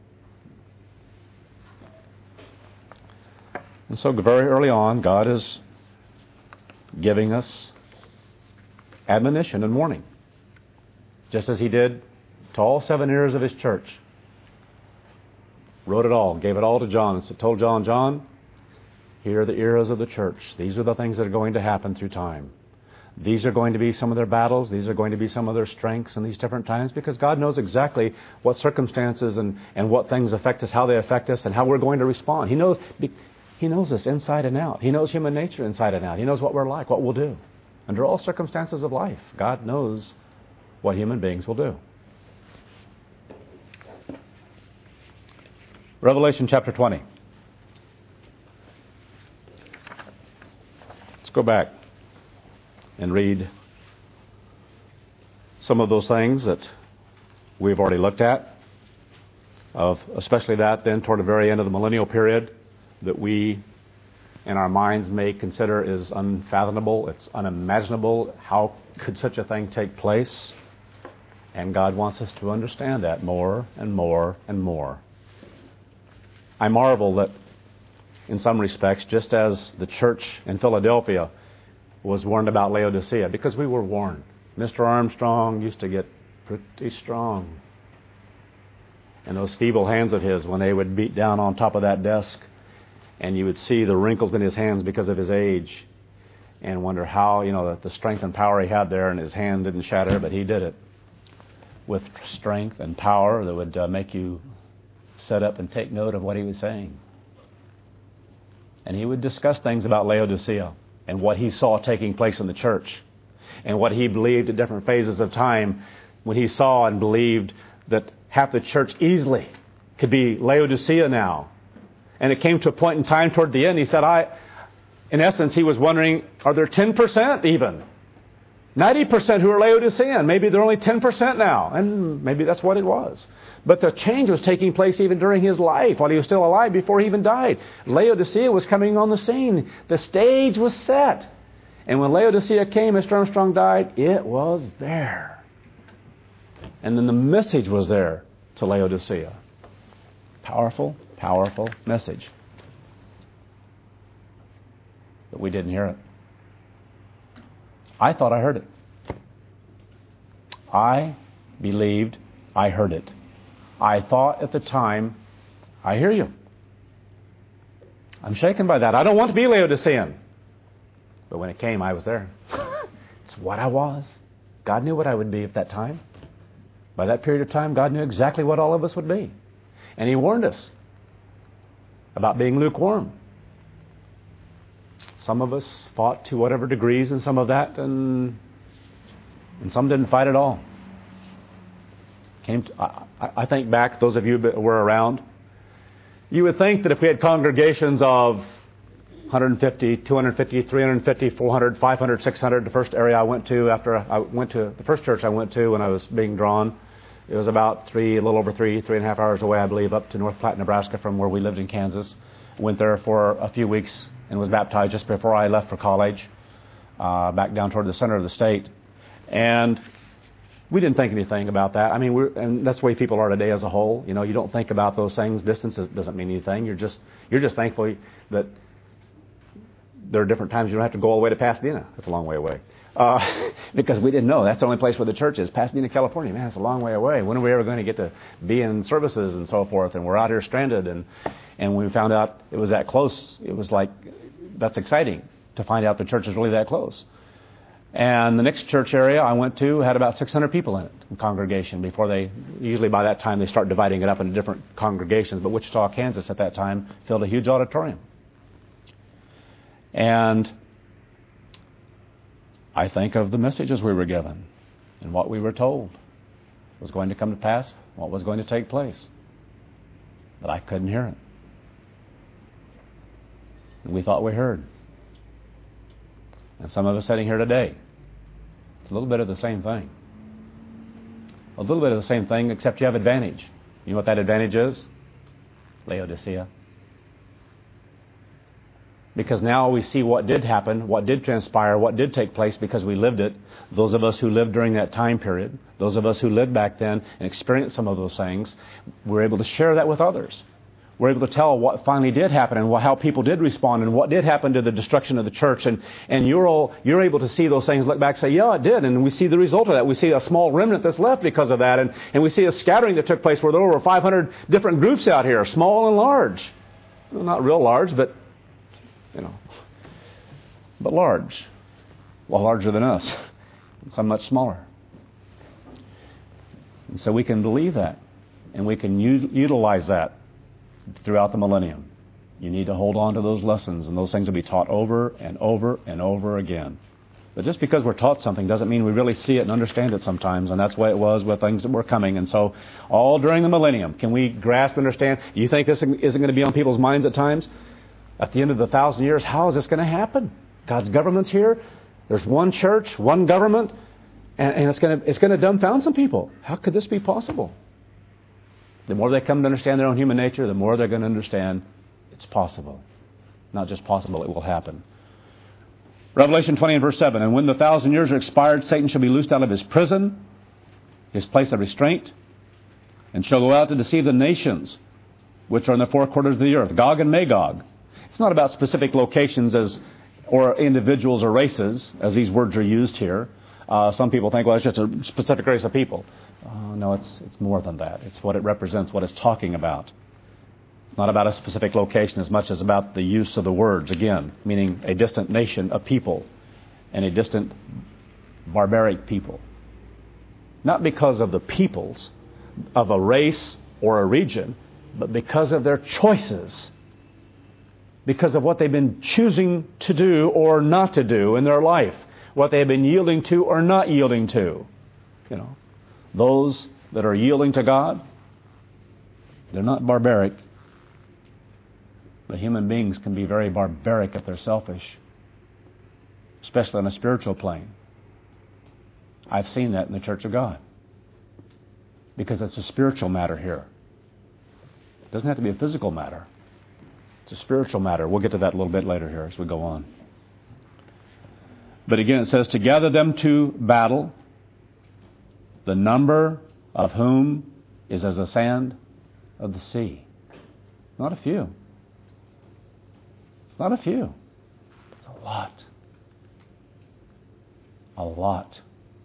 A: And so very early on, God is giving us admonition and warning. Just as He did to all 7 ears of His church. Wrote it all, gave it all to John, and told John, John, here are the eras of the church. These are the things that are going to happen through time. These are going to be some of their battles. These are going to be some of their strengths in these different times, because God knows exactly what circumstances and what things affect us, how they affect us, and how we're going to respond. He knows us inside and out. He knows human nature inside and out. He knows what we're like, what we'll do. Under all circumstances of life, God knows what human beings will do. Revelation chapter 20. Let's go back and read some of those things that we've already looked at, of especially that then toward the very end of the millennial period that we in our minds may consider is unfathomable, it's unimaginable. How could such a thing take place? And God wants us to understand that more and more and more. I marvel that in some respects, just as the church in Philadelphia was warned about Laodicea, because we were warned. Mr. Armstrong used to get pretty strong. And those feeble hands of his, when they would beat down on top of that desk, and you would see the wrinkles in his hands because of his age, and wonder how, the strength and power he had there, and his hand didn't shatter, but he did it with strength and power that would make you sit up and take note of what he was saying. And he would discuss things about Laodicea and what he saw taking place in the church and what he believed at different phases of time, when he saw and believed that half the church easily could be Laodicea now. And it came to a point in time toward the end, he said, in essence, he was wondering, are there 10% even? 90% who are Laodicean. Maybe they're only 10% now. And maybe that's what it was. But the change was taking place even during his life, while he was still alive, before he even died. Laodicea was coming on the scene. The stage was set. And when Laodicea came, Mr. Armstrong died, it was there. And then the message was there to Laodicea. Powerful, powerful message. But we didn't hear it. I thought I heard it. I believed I heard it. I thought at the time, I hear you. I'm shaken by that. I don't want to be Laodicean. But when it came, I was there. It's what I was. God knew what I would be at that time. By that period of time, God knew exactly what all of us would be. And He warned us about being lukewarm. Some of us fought to whatever degrees in some of that, and some didn't fight at all. I think back, those of you that were around, you would think that if we had congregations of 150, 250, 350, 400, 500, 600. The first area I went to after I went to the first church I went to when I was being drawn, it was about a little over 3.5 hours away, I believe, up to North Platte, Nebraska, from where we lived in Kansas. Went there for a few weeks and was baptized just before I left for college, back down toward the center of the state. And we didn't think anything about that. I mean, and that's the way people are today as a whole. You know, you don't think about those things. Distance doesn't mean anything. You're just thankful that there are different times you don't have to go all the way to Pasadena. That's a long way away. Because we didn't know. That's the only place where the church is. Pasadena, California. Man, it's a long way away. When are we ever going to get to be in services and so forth? And we're out here stranded. And when we found out it was that close, it was like, that's exciting to find out the church is really that close. And the next church area I went to had about 600 people in it, in congregation. Usually by that time they start dividing it up into different congregations. But Wichita, Kansas at that time filled a huge auditorium. And I think of the messages we were given and what we were told was going to come to pass, what was going to take place. But I couldn't hear it. And we thought we heard. And some of us sitting here today, it's a little bit of the same thing. A little bit of the same thing, except you have advantage. You know what that advantage is? Laodicea. Because now we see what did happen, what did transpire, what did take place because we lived it. Those of us who lived during that time period, those of us who lived back then and experienced some of those things, we're able to share that with others. We're able to tell what finally did happen and how people did respond and what did happen to the destruction of the church. And you're able to see those things, look back and say, yeah, it did. And we see the result of that. We see a small remnant that's left because of that. And we see a scattering that took place where there were over 500 different groups out here, small and large. Well, not real large, but but large. Well, larger than us. And some much smaller. And so we can believe that. And we can utilize that throughout the millennium. You need to hold on to those lessons, and those things will be taught over and over and over again. But just because we're taught something doesn't mean we really see it and understand it sometimes, and that's the way it was with things that were coming. And so all during the millennium, can we grasp and understand? Do you think this isn't going to be on people's minds at times? At the end of the 1,000 years, how is this going to happen? God's government's here. There's one church, one government, and it's going to dumbfound some people. How could this be possible? The more they come to understand their own human nature, the more they're going to understand it's possible. Not just possible, it will happen. Revelation 20 and verse 7, and when the 1,000 years are expired, Satan shall be loosed out of his prison, his place of restraint, and shall go out to deceive the nations which are in the four quarters of the earth, Gog and Magog. It's not about specific locations or individuals or races, as these words are used here. Some people think, well, it's just a specific race of people. No, it's more than that. It's what it represents, what it's talking about. It's not about a specific location as much as about the use of the words, again, meaning a distant nation of people and a distant barbaric people. Not because of the peoples of a race or a region, but because of their choices. Because of what they've been choosing to do or not to do in their life. What they have been yielding to or not yielding to. Those that are yielding to God, they're not barbaric. But human beings can be very barbaric if they're selfish. Especially on a spiritual plane. I've seen that in the Church of God. Because it's a spiritual matter here. It doesn't have to be a physical matter. It's a spiritual matter. We'll get to that a little bit later here as we go on. But again, it says, to gather them to battle, the number of whom is as the sand of the sea. Not a few. It's not a few. It's a lot. A lot.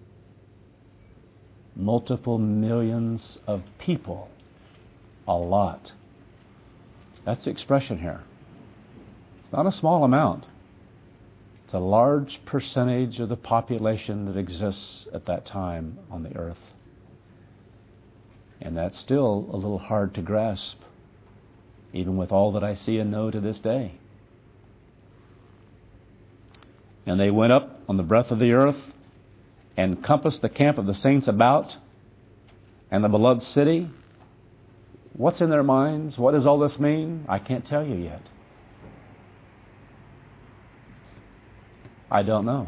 A: Multiple millions of people. A lot. That's the expression here. It's not a small amount. It's a large percentage of the population that exists at that time on the earth. And that's still a little hard to grasp, even with all that I see and know to this day. And they went up on the breadth of the earth and compassed the camp of the saints about and the beloved city. What's in their minds? What does all this mean? I can't tell you yet. I don't know.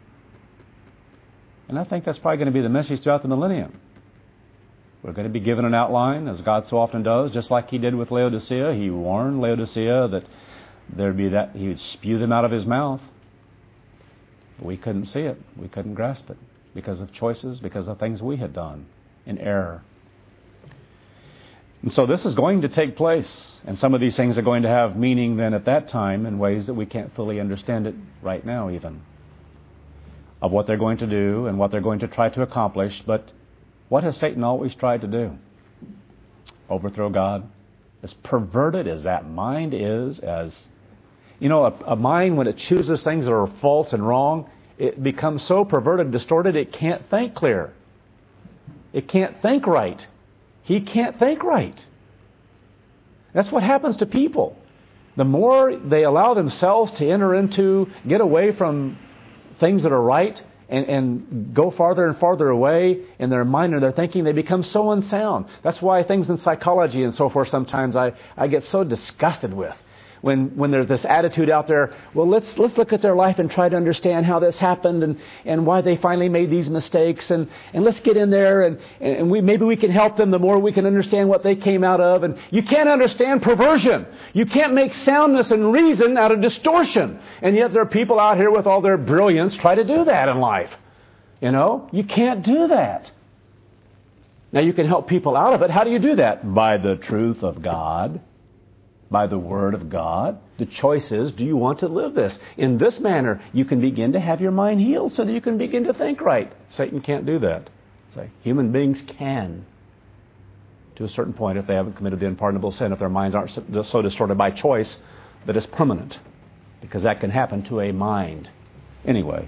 A: And I think that's probably going to be the message throughout the millennium. We're going to be given an outline, as God so often does, just like He did with Laodicea. He warned Laodicea that He would spew them out of His mouth. We couldn't see it. We couldn't grasp it because of choices, because of things we had done in error. And so this is going to take place, and some of these things are going to have meaning then at that time in ways that we can't fully understand it right now even, of what they're going to do and what they're going to try to accomplish. But what has Satan always tried to do? Overthrow God. As perverted as that mind is, a mind, when it chooses things that are false and wrong, it becomes so perverted, distorted, it can't think clear. It can't think right. He can't think right. That's what happens to people. The more they allow themselves to get away from things that are right and go farther and farther away in their mind and their thinking, they become so unsound. That's why things in psychology and so forth sometimes I get so disgusted with. When there's this attitude out there, well, let's look at their life and try to understand how this happened and why they finally made these mistakes, and let's get in there and maybe we can help them the more we can understand what they came out of. And you can't understand perversion. You can't make soundness and reason out of distortion. And yet there are people out here with all their brilliance try to do that in life. You can't do that. Now you can help people out of it. How do you do that? By the truth of God. By the Word of God. The choice is, do you want to live this? In this manner, you can begin to have your mind healed so that you can begin to think right. Satan can't do that. Human beings can, to a certain point, if they haven't committed the unpardonable sin, if their minds aren't so distorted by choice that it's permanent. Because that can happen to a mind. Anyway.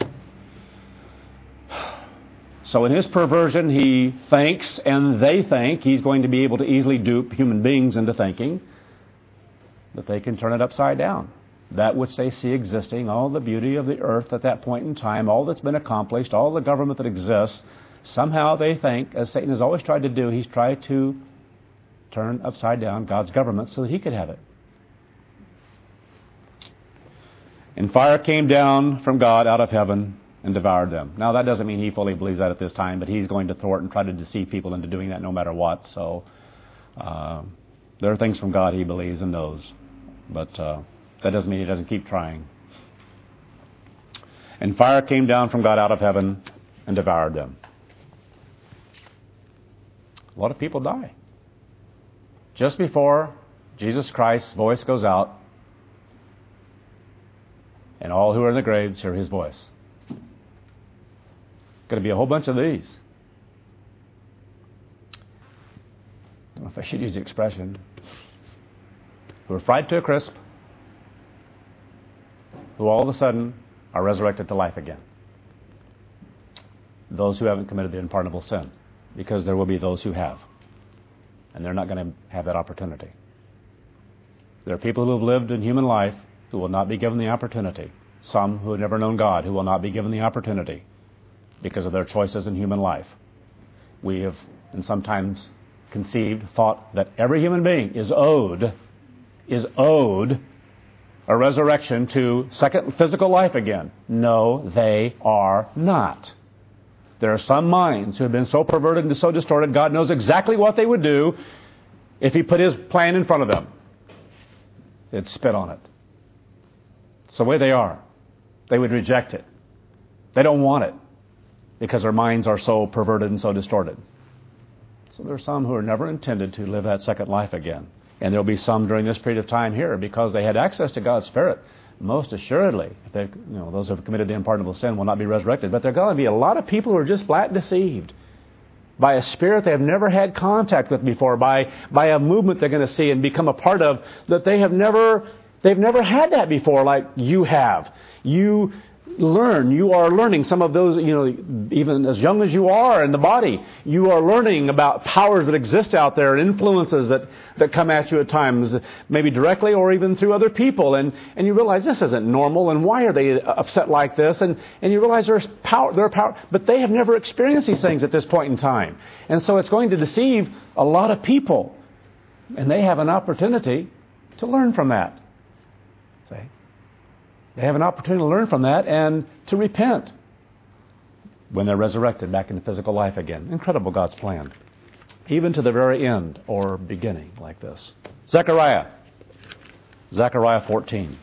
A: So in his perversion, he thinks and they think he's going to be able to easily dupe human beings into thinking that they can turn it upside down. That which they see existing, all the beauty of the earth at that point in time, all that's been accomplished, all the government that exists, somehow they think, as Satan has always tried to do, he's tried to turn upside down God's government so that he could have it. And fire came down from God out of heaven and devoured them. Now that doesn't mean he fully believes that at this time, but he's going to thwart and try to deceive people into doing that no matter what. So there are things from God he believes and knows. But that doesn't mean he doesn't keep trying. And fire came down from God out of heaven and devoured them. A lot of people die. Just before Jesus Christ's voice goes out, and all who are in the graves hear his voice. Going to be a whole bunch of these. I don't know if I should use the expression. Who are fried to a crisp, who all of a sudden are resurrected to life again. Those who haven't committed the unpardonable sin, because there will be those who have. And they're not going to have that opportunity. There are people who have lived in human life who will not be given the opportunity. Some who have never known God who will not be given the opportunity because of their choices in human life. We have, and sometimes thought that every human being is owed a resurrection to second physical life again. No, they are not. There are some minds who have been so perverted and so distorted, God knows exactly what they would do if he put his plan in front of them. They'd spit on it. It's the way they are. They would reject it. They don't want it because their minds are so perverted and so distorted. So there are some who are never intended to live that second life again. And there will be some during this period of time here because they had access to God's Spirit. Most assuredly, those who have committed the unpardonable sin will not be resurrected. But there are going to be a lot of people who are just flat deceived by a spirit they have never had contact with before, by a movement they're going to see and become a part of that they've never had that before, like you have. You are learning some of those, even as young as you are in the body, you are learning about powers that exist out there and influences that come at you at times, maybe directly or even through other people. And you realize this isn't normal, and why are they upset like this? And you realize there are power, but they have never experienced these things at this point in time. And so it's going to deceive a lot of people. And they have an opportunity to learn from that. See? They have an opportunity to learn from that and to repent when they're resurrected back into physical life again. Incredible, God's plan. Even to the very end or beginning like this. Zechariah 14.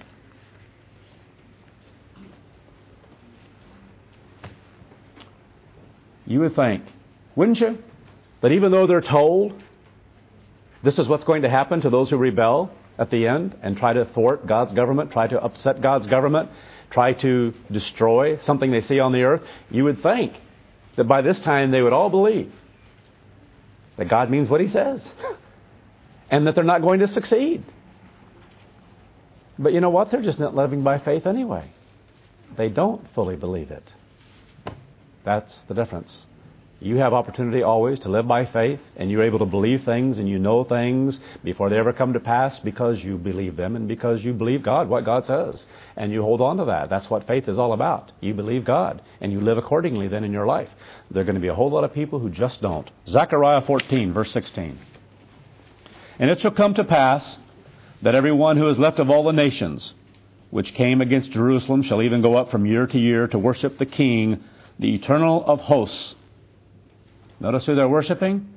A: You would think, wouldn't you, that even though they're told this is what's going to happen to those who rebel at the end and try to thwart God's government, try to upset God's government, try to destroy something they see on the earth, you would think that by this time they would all believe that God means what He says and that they're not going to succeed. But you know what? They're just not living by faith anyway. They don't fully believe it. That's the difference. You have opportunity always to live by faith, and you're able to believe things and you know things before they ever come to pass because you believe them and because you believe God, what God says. And you hold on to that. That's what faith is all about. You believe God, and you live accordingly then in your life. There are going to be a whole lot of people who just don't. Zechariah 14, verse 16. And it shall come to pass that every one who is left of all the nations which came against Jerusalem shall even go up from year to year to worship the King, the Eternal of hosts. Notice who they're worshiping?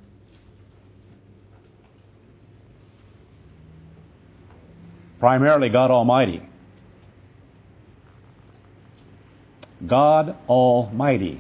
A: Primarily God Almighty. God Almighty.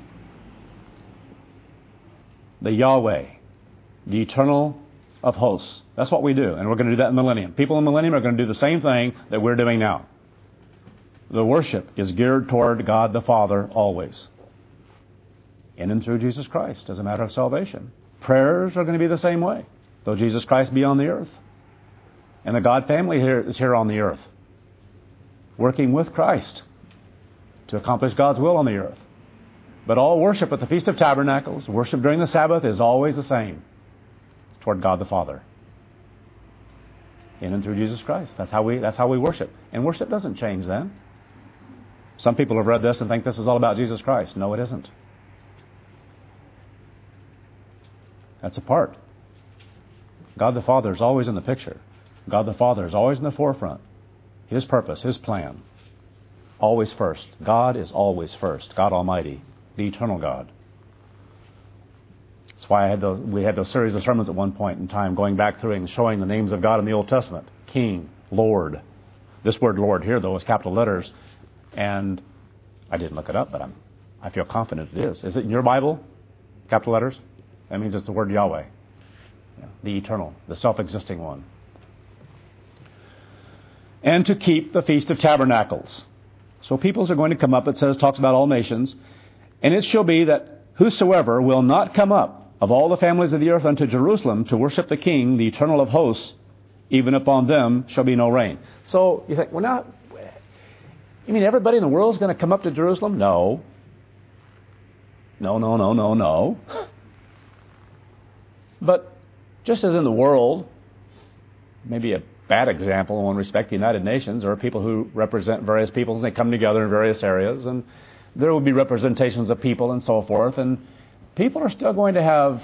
A: The Yahweh. The Eternal of hosts. That's what we do, and we're going to do that in the millennium. People in the millennium are going to do the same thing that we're doing now. The worship is geared toward God the Father always. In and through Jesus Christ as a matter of salvation. Prayers are going to be the same way, though Jesus Christ be on the earth. And the God family is here on the earth, working with Christ to accomplish God's will on the earth. But all worship at the Feast of Tabernacles, worship during the Sabbath, is always the same. Toward God the Father. In and through Jesus Christ. That's how we worship. And worship doesn't change then. Some people have read this and think this is all about Jesus Christ. No, it isn't. That's a part. God the Father is always in the picture. God the Father is always in the forefront. His purpose, His plan. Always first. God is always first. God Almighty. The eternal God. That's why we had those series of sermons at one point in time, going back through and showing the names of God in the Old Testament. King, Lord. This word Lord here, though, is capital letters. And I didn't look it up, but I feel confident it is. Is it in your Bible? Capital letters? That means it's the word Yahweh. The eternal, the self-existing one. And to keep the Feast of Tabernacles. So peoples are going to come up, it says, talks about all nations. And it shall be that whosoever will not come up of all the families of the earth unto Jerusalem to worship the King, the Eternal of hosts, even upon them shall be no rain. So you think, well, now, you mean everybody in the world is going to come up to Jerusalem? No. No. But just as in the world, maybe a bad example in one respect, the United Nations, there are people who represent various peoples and they come together in various areas, and there will be representations of people and so forth, and people are still going to have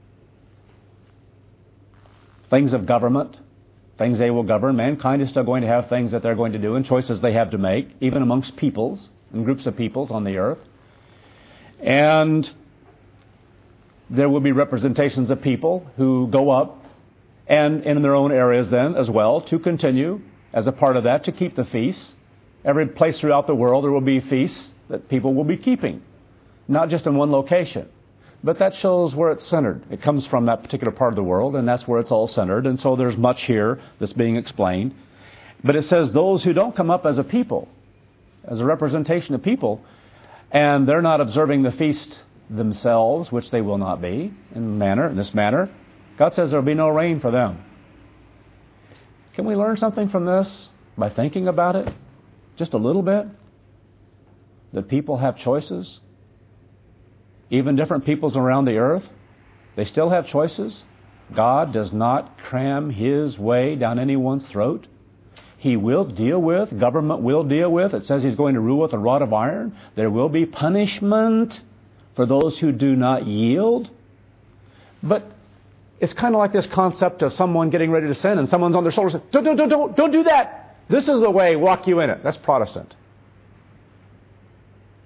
A: things of government, things they will govern. Mankind is still going to have things that they're going to do and choices they have to make, even amongst peoples and groups of peoples on the earth. And there will be representations of people who go up and in their own areas then as well to continue as a part of that to keep the feasts. Every place throughout the world there will be feasts that people will be keeping, not just in one location. But that shows where it's centered. It comes from that particular part of the world, and that's where it's all centered. And so there's much here that's being explained. But it says those who don't come up as a people, as a representation of people, and they're not observing the feast themselves, which they will not be in this manner, God says there will be no rain for them. Can we learn something from this by thinking about it just a little bit? That people have choices. Even different peoples around the earth, they still have choices. God does not cram His way down anyone's throat. He will deal with, government will deal with. It says He's going to rule with a rod of iron. There will be punishment for those who do not yield. But it's kind of like this concept of someone getting ready to sin and someone's on their shoulders saying, don't do that. This is the way, walk you in it. That's Protestant.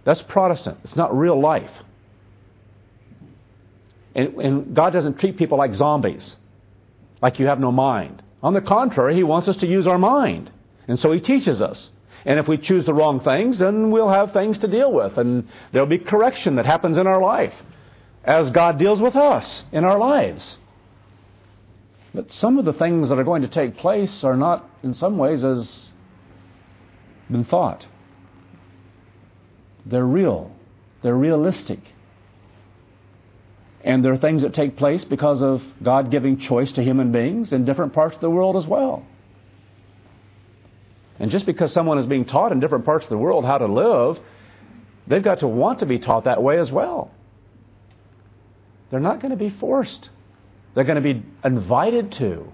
A: That's Protestant. It's not real life. And God doesn't treat people like zombies, like you have no mind. On the contrary, He wants us to use our mind. And so He teaches us. And if we choose the wrong things, then we'll have things to deal with. And there'll be correction that happens in our life as God deals with us in our lives. But some of the things that are going to take place are not, in some ways, as been thought. They're real. They're realistic. And there are things that take place because of God giving choice to human beings in different parts of the world as well. And just because someone is being taught in different parts of the world how to live, they've got to want to be taught that way as well. They're not going to be forced. They're going to be invited to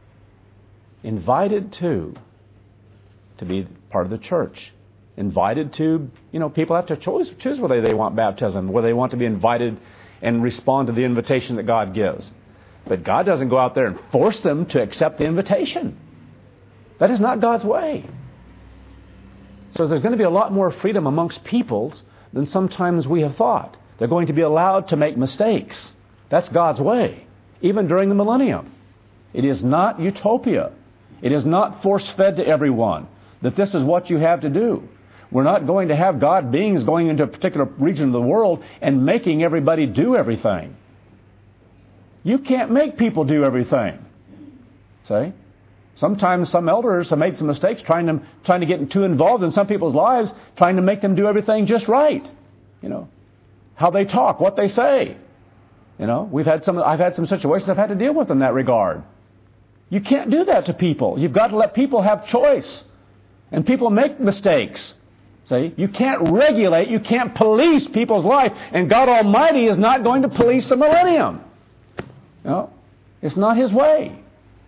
A: be part of the church. Invited to, people have to choose whether they want baptism, whether they want to be invited and respond to the invitation that God gives. But God doesn't go out there and force them to accept the invitation. That is not God's way. So there's going to be a lot more freedom amongst peoples than sometimes we have thought. They're going to be allowed to make mistakes. That's God's way, even during the millennium. It is not utopia. It is not force-fed to everyone that this is what you have to do. We're not going to have God beings going into a particular region of the world and making everybody do everything. You can't make people do everything. See? Sometimes some elders have made some mistakes trying to get too involved in some people's lives, trying to make them do everything just right. How they talk, what they say. I've had some situations I've had to deal with in that regard. You can't do that to people. You've got to let people have choice. And people make mistakes. See? You can't regulate, you can't police people's life. And God Almighty is not going to police the millennium. It's not His way.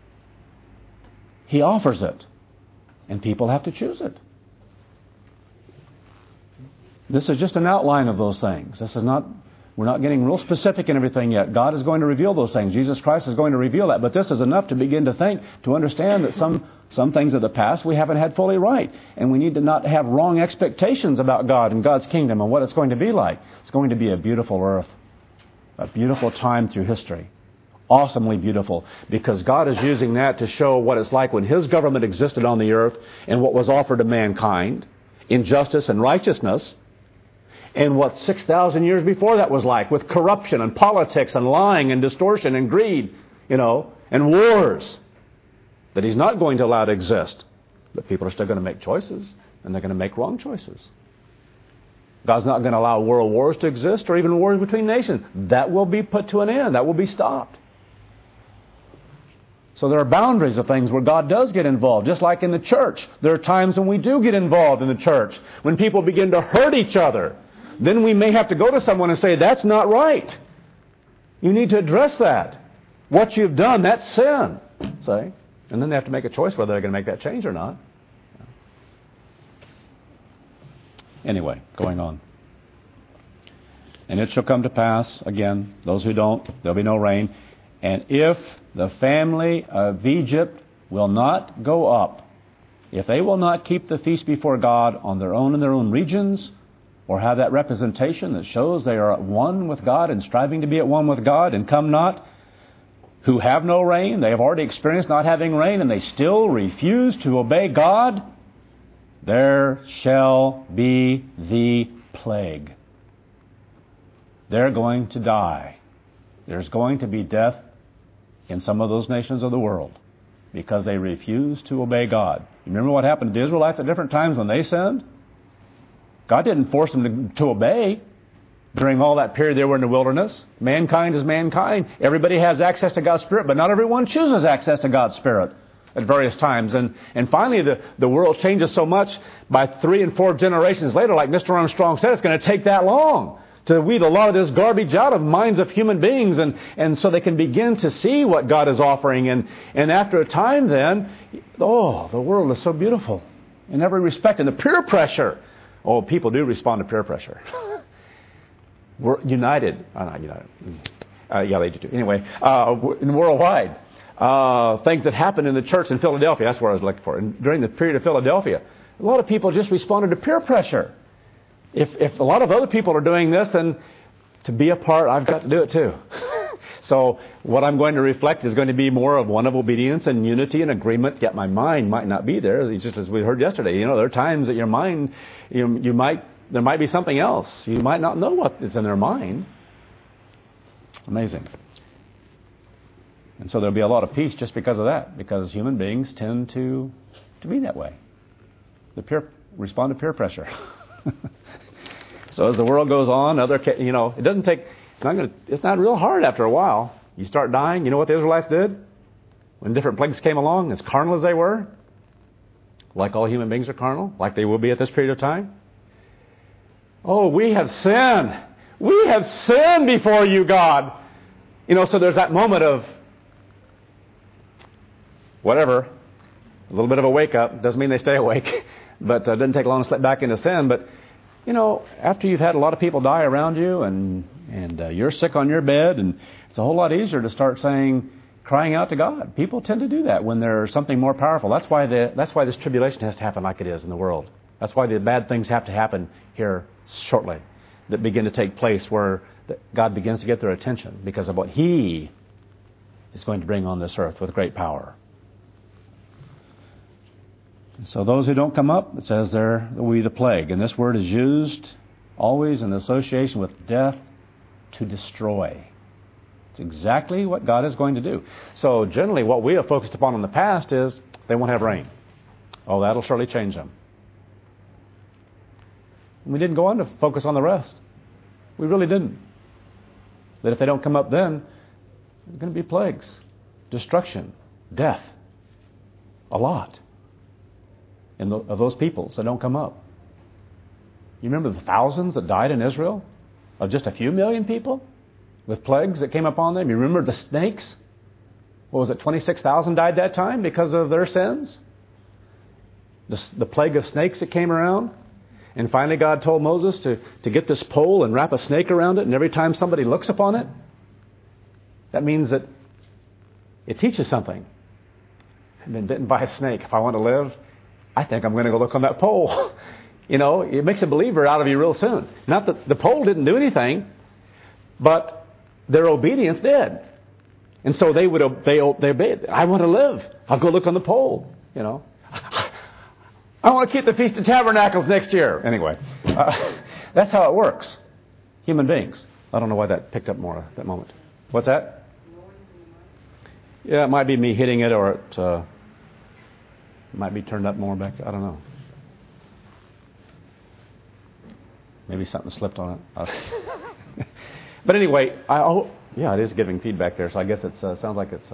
A: He offers it. And people have to choose it. This is just an outline of those things. We're not getting real specific in everything yet. God is going to reveal those things. Jesus Christ is going to reveal that. But this is enough to begin to understand that some things of the past we haven't had fully right. And we need to not have wrong expectations about God and God's kingdom and what it's going to be like. It's going to be a beautiful earth. A beautiful time through history. Awesomely beautiful. Because God is using that to show what it's like when His government existed on the earth and what was offered to mankind in justice and righteousness. And what 6,000 years before that was like, with corruption and politics and lying and distortion and greed, and wars, that He's not going to allow to exist. But people are still going to make choices, and they're going to make wrong choices. God's not going to allow world wars to exist or even wars between nations. That will be put to an end. That will be stopped. So there are boundaries of things where God does get involved. Just like in the church. There are times when we do get involved in the church. When people begin to hurt each other. Then we may have to go to someone and say, that's not right. You need to address that. What you've done, that's sin. See? And then they have to make a choice whether they're going to make that change or not. Anyway, going on. And it shall come to pass, again, those who don't, there'll be no rain. And if the family of Egypt will not go up, if they will not keep the feast before God on their own in their own regions, or have that representation that shows they are at one with God and striving to be at one with God, and come not, who have no rain, they have already experienced not having rain, and they still refuse to obey God, there shall be the plague. They're going to die. There's going to be death in some of those nations of the world because they refuse to obey God. You remember what happened to the Israelites at different times when they sinned? God didn't force them to obey during all that period they were in the wilderness. Mankind is mankind. Everybody has access to God's Spirit, but not everyone chooses access to God's Spirit at various times. And finally, the world changes so much by 3 and 4 generations later, like Mr. Armstrong said, it's going to take that long to weed a lot of this garbage out of minds of human beings, and so they can begin to see what God is offering. And after a time then, the world is so beautiful in every respect. And the peer pressure, people do respond to peer pressure. We're united. Not united. Yeah, they do too. Anyway, worldwide. Things that happened in the church in Philadelphia, that's where I was looking for. And during the period of Philadelphia, a lot of people just responded to peer pressure. If a lot of other people are doing this, then to be a part, I've got to do it too. So what I'm going to reflect is going to be more of one of obedience and unity and agreement, yet my mind might not be there. It's just as we heard yesterday, there are times that your mind, there might be something else. You might not know what is in their mind. Amazing. And so there'll be a lot of peace just because of that, because human beings tend to be that way. Respond to peer pressure. So as the world goes on, it doesn't take. It's not real hard after a while. You start dying. You know what the Israelites did when different plagues came along, as carnal as they were, like all human beings are carnal, like they will be at this period of time. Oh, we have sinned. We have sinned before you, God. So there's that moment of whatever, a little bit of a wake up. Doesn't mean they stay awake, but it doesn't take long to slip back into sin. But after you've had a lot of people die around you and you're sick on your bed, and it's a whole lot easier to start crying out to God. People tend to do that when there's something more powerful. That's why this tribulation has to happen like it is in the world. That's why the bad things have to happen here shortly, that begin to take place where God begins to get their attention because of what He is going to bring on this earth with great power. So those who don't come up, it says there will be the plague. And this word is used always in association with death, to destroy. It's exactly what God is going to do. So generally what we have focused upon in the past is they won't have rain. Oh, that'll surely change them. We didn't go on to focus on the rest. We really didn't. That if they don't come up then, there's going to be plagues, destruction, death. A lot. Of those peoples that don't come up. You remember the thousands that died in Israel? Of just a few million people? With plagues that came upon them? You remember the snakes? What was it, 26,000 died that time because of their sins? The plague of snakes that came around? And finally God told Moses to get this pole and wrap a snake around it, and every time somebody looks upon it, that means that it teaches something. I've been bitten by a snake. If I want to live, I think I'm going to go look on that pole. It makes a believer out of you real soon. Not that the pole didn't do anything, but their obedience did. And so they obeyed. I want to live. I'll go look on the pole. I want to keep the Feast of Tabernacles next year. Anyway, that's how it works. Human beings. I don't know why that picked up more at that moment. What's that? Yeah, it might be me hitting it, or it might be turned up more back. I don't know. Maybe something slipped on it. But anyway, it is giving feedback there, so I guess it sounds like it's...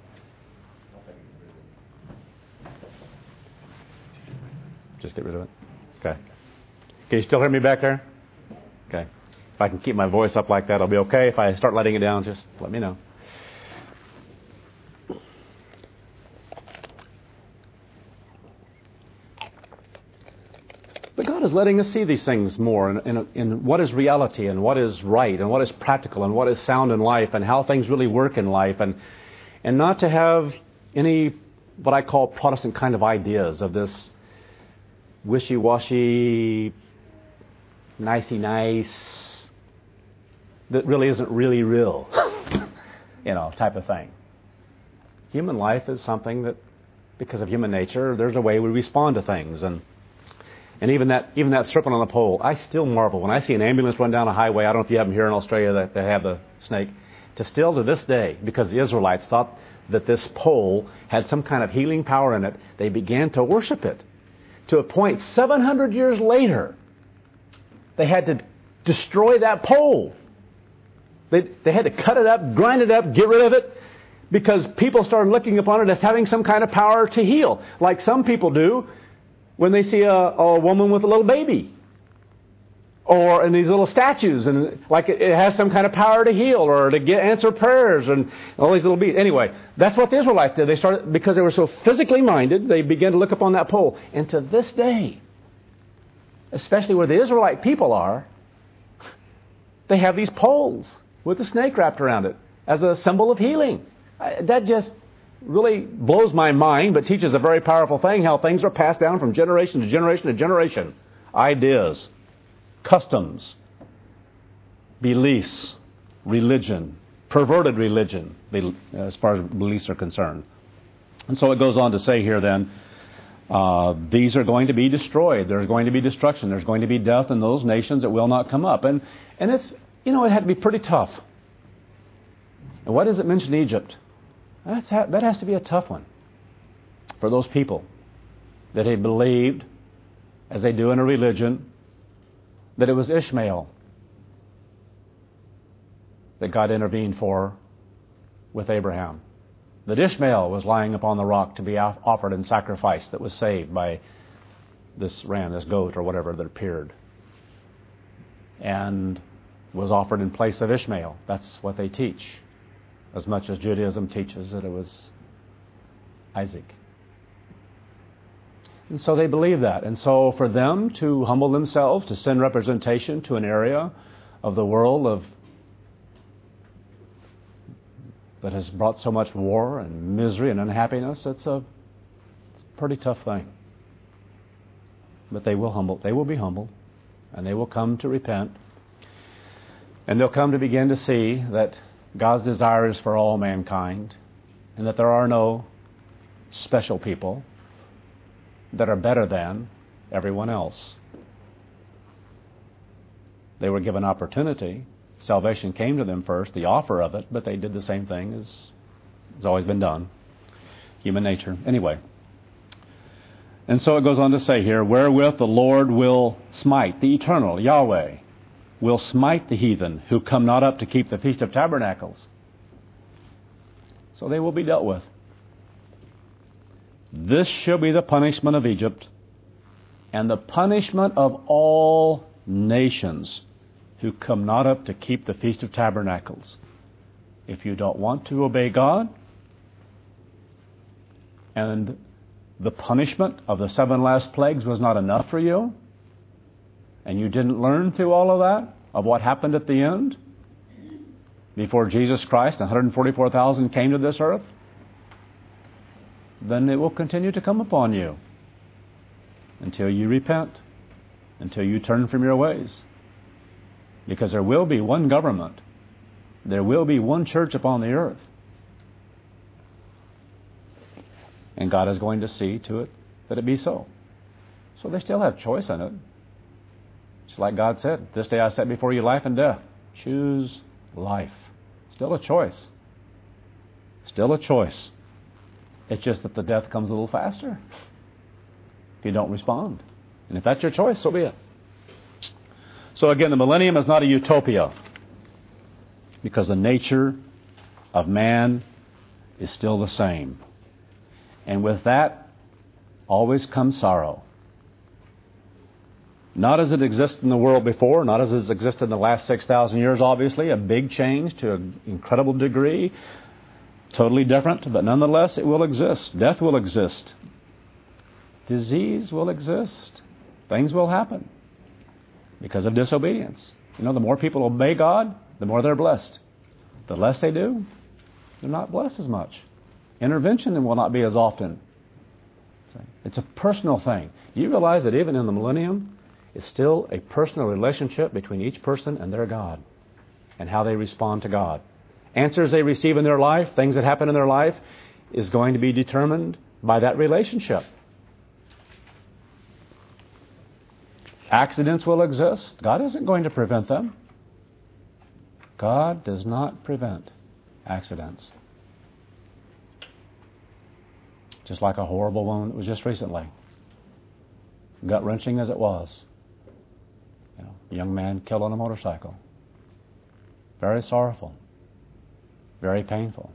A: Just get rid of it. Okay. Can you still hear me back there? Okay. If I can keep my voice up like that, I'll be okay. If I start letting it down, just let me know. But God is letting us see these things more in what is reality and what is right and what is practical and what is sound in life and how things really work in life, and not to have any what I call Protestant kind of ideas of this wishy-washy, nicey-nice, that really isn't really real, type of thing. Human life is something that, because of human nature, there's a way we respond to things, and even that serpent on the pole, I still marvel when I see an ambulance run down a highway. I don't know if you have them here in Australia that they have the snake. To this day, because the Israelites thought that this pole had some kind of healing power in it, they began to worship it. To a point, 700 years later, they had to destroy that pole. They had to cut it up, grind it up, get rid of it, because people started looking upon it as having some kind of power to heal, like some people do when they see a woman with a little baby, or in these little statues, and like it has some kind of power to heal or to answer prayers and all these little beads. Anyway, that's what the Israelites did. They started, because they were so physically minded, they began to look upon that pole. And to this day, especially where the Israelite people are, they have these poles with a snake wrapped around it as a symbol of healing. That just really blows my mind, but teaches a very powerful thing, how things are passed down from generation to generation to generation. Ideas. customs, beliefs, religion, perverted religion, as far as beliefs are concerned. And so it goes on to say here then, these are going to be destroyed. There's going to be destruction. There's going to be death in those nations that will not come up. And it's, it had to be pretty tough. And why does it mention Egypt? That has to be a tough one for those people that had believed, as they do in a religion, that it was Ishmael that God intervened for with Abraham. That Ishmael was lying upon the rock to be offered in sacrifice, that was saved by this ram, this goat, or whatever that appeared, and was offered in place of Ishmael. That's what they teach, as much as Judaism teaches that it was Isaac. And so they believe that. And so for them to humble themselves, to send representation to an area of the world that has brought so much war and misery and unhappiness, it's a pretty tough thing. But they will be humble, and they will come to repent, and they'll come to begin to see that God's desire is for all mankind, and that there are no special people that are better than everyone else. They were given opportunity. Salvation came to them first, the offer of it, but they did the same thing as has always been done. Human nature. Anyway. And so it goes on to say here, wherewith the Lord will smite, the eternal, Yahweh, will smite the heathen who come not up to keep the Feast of Tabernacles. So they will be dealt with. This shall be the punishment of Egypt, and the punishment of all nations who come not up to keep the Feast of Tabernacles. If you don't want to obey God, and the punishment of the 7 last plagues was not enough for you, and you didn't learn through all of that, of what happened at the end, before Jesus Christ, 144,000 came to this earth, then it will continue to come upon you until you repent, until you turn from your ways. Because there will be one government. There will be one church upon the earth. And God is going to see to it that it be so. So they still have choice in it. Just like God said, this day I set before you life and death. Choose life. Still a choice. Still a choice. It's just that the death comes a little faster if you don't respond. And if that's your choice, so be it. So again, the millennium is not a utopia, because the nature of man is still the same. And with that always comes sorrow. Not as it existed in the world before, not as it has existed in the last 6,000 years, obviously, a big change to an incredible degree, totally different, but nonetheless it will exist. Death will exist. Disease will exist. Things will happen because of disobedience. The more people obey God, the more they're blessed. The less they do, they're not blessed as much. Intervention will not be as often. It's a personal thing. You realize that even in the millennium, it's still a personal relationship between each person and their God and how they respond to God. Answers they receive in their life, things that happen in their life, is going to be determined by that relationship. Accidents will exist. God isn't going to prevent them. God does not prevent accidents. Just like a horrible one that was just recently. Gut-wrenching as it was. A young man killed on a motorcycle. Very sorrowful. Very painful.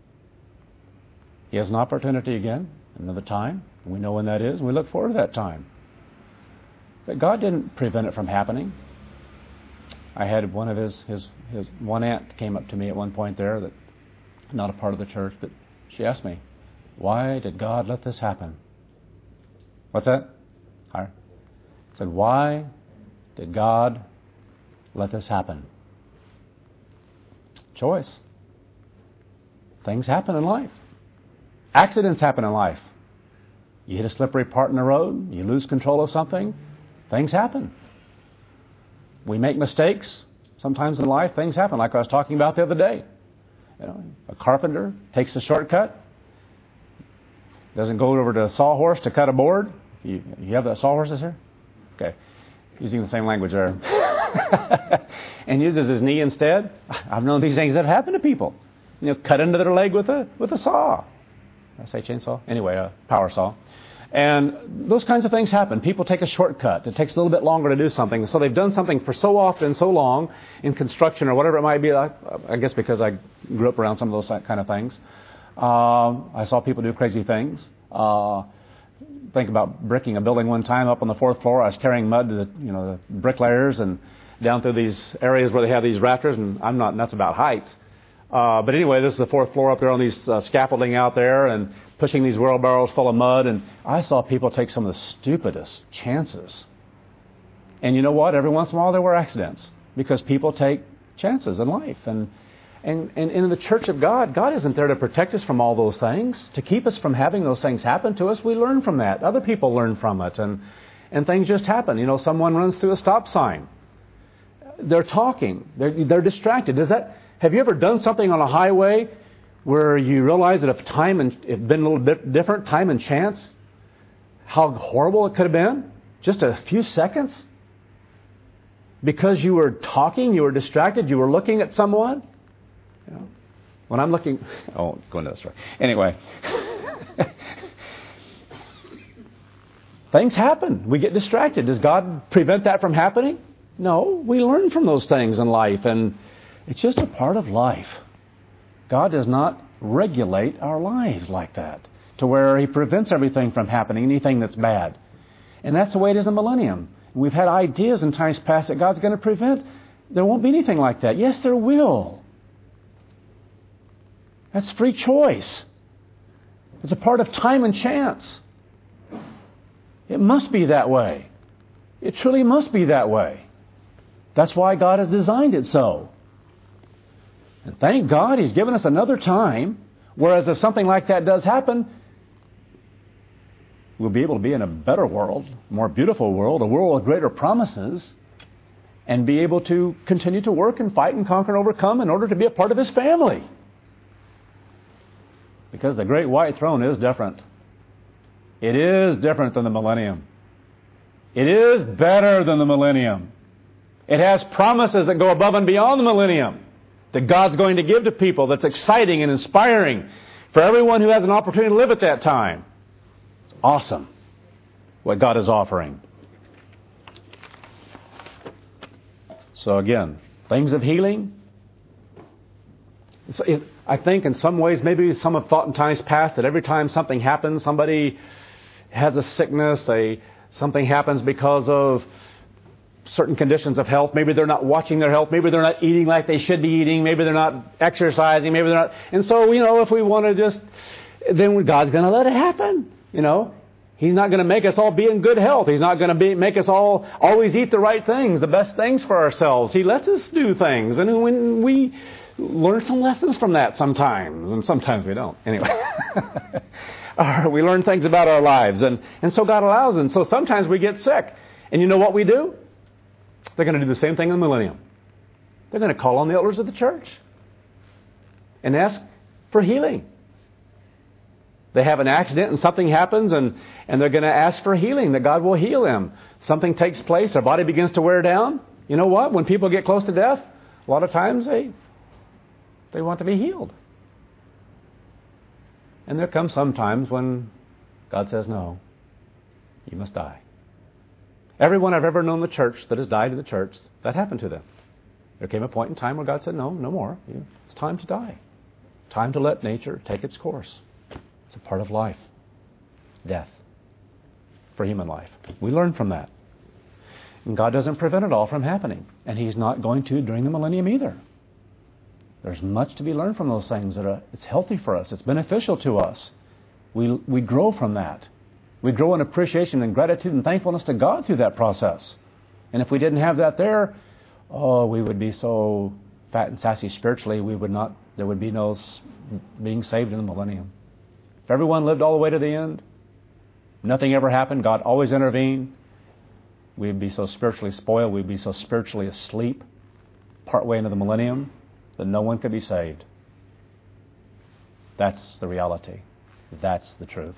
A: He has an opportunity again, another time. We know when that is, and we look forward to that time. But God didn't prevent it from happening. I had one of his one aunt came up to me at one point there, that not a part of the church, but she asked me, why did God let this happen? What's that? I said, why did God let this happen? Choice. Things happen in life. Accidents happen in life. You hit a slippery part in the road, you lose control of something, things happen. We make mistakes. Sometimes in life, things happen, like I was talking about the other day. A carpenter takes a shortcut, doesn't go over to a sawhorse to cut a board. You have that sawhorses here? Okay. Using the same language there. And uses his knee instead. I've known these things that have happened to people. Cut into their leg with a saw. Did I say chainsaw? Anyway, a power saw. And those kinds of things happen. People take a shortcut. It takes a little bit longer to do something. So they've done something for so often, so long in construction or whatever it might be. I guess because I grew up around some of those kind of things. I saw people do crazy things. Think about bricking a building one time up on the 4th floor. I was carrying mud to the bricklayers and down through these areas where they have these rafters, and I'm not nuts about heights. But anyway, this is the 4th floor up there on these scaffolding out there and pushing these wheelbarrows full of mud. And I saw people take some of the stupidest chances. And you know what? Every once in a while there were accidents because people take chances in life. And in the church of God, God isn't there to protect us from all those things, to keep us from having those things happen to us. We learn from that. Other people learn from it. And things just happen. Someone runs through a stop sign. They're talking. They're distracted. Have you ever done something on a highway where you realize that if time and it been a little bit different, time and chance, how horrible it could have been? Just a few seconds? Because you were talking, you were distracted, you were looking at someone? When I'm looking... Oh, go into that story. Anyway. Things happen. We get distracted. Does God prevent that from happening? No. We learn from those things in life, and it's just a part of life. God does not regulate our lives like that, to where He prevents everything from happening, anything that's bad. And that's the way it is in the millennium. We've had ideas in times past that God's going to prevent. There won't be anything like that. Yes, there will. That's free choice. It's a part of time and chance. It must be that way. It truly must be that way. That's why God has designed it so. And thank God He's given us another time, whereas if something like that does happen, we'll be able to be in a better world, more beautiful world, a world with greater promises, and be able to continue to work and fight and conquer and overcome in order to be a part of His family. Because the great white throne is different. It is different than the millennium. It is better than the millennium. It has promises that go above and beyond the millennium that God's going to give to people that's exciting and inspiring for everyone who has an opportunity to live at that time. It's awesome what God is offering. So again, things of healing. I think in some ways, maybe some have thought in times past that every time something happens, somebody has a sickness, something happens because of certain conditions of health. Maybe they're not watching their health. Maybe they're not eating like they should be eating. Maybe they're not exercising. Maybe they're not. And so, if we want to then God's going to let it happen. He's not going to make us all be in good health. He's not going to make us all always eat the right things, the best things for ourselves. He lets us do things. And when we learn some lessons from that sometimes, and sometimes we don't. Anyway. We learn things about our lives. And so God allows it. And so sometimes we get sick. And you know what we do? They're going to do the same thing in the millennium. They're going to call on the elders of the church and ask for healing. They have an accident and something happens and they're going to ask for healing, that God will heal them. Something takes place, their body begins to wear down. You know what? When people get close to death, a lot of times they want to be healed. And there comes some times when God says, no, you must die. Everyone I've ever known in the church that has died in the church, that happened to them. There came a point in time where God said, no more. It's time to die. Time to let nature take its course. It's a part of life. Death. For human life. We learn from that. And God doesn't prevent it all from happening. And He's not going to during the millennium either. There's much to be learned from those things. It's healthy for us. It's beneficial to us. We grow from that. We grow in appreciation and gratitude and thankfulness to God through that process. And if we didn't have that there, we would be so fat and sassy spiritually, there would be no being saved in the millennium. If everyone lived all the way to the end, nothing ever happened, God always intervened, We'd be so spiritually spoiled, we'd be so spiritually asleep partway into the millennium that no one could be saved. That's the reality. That's the truth.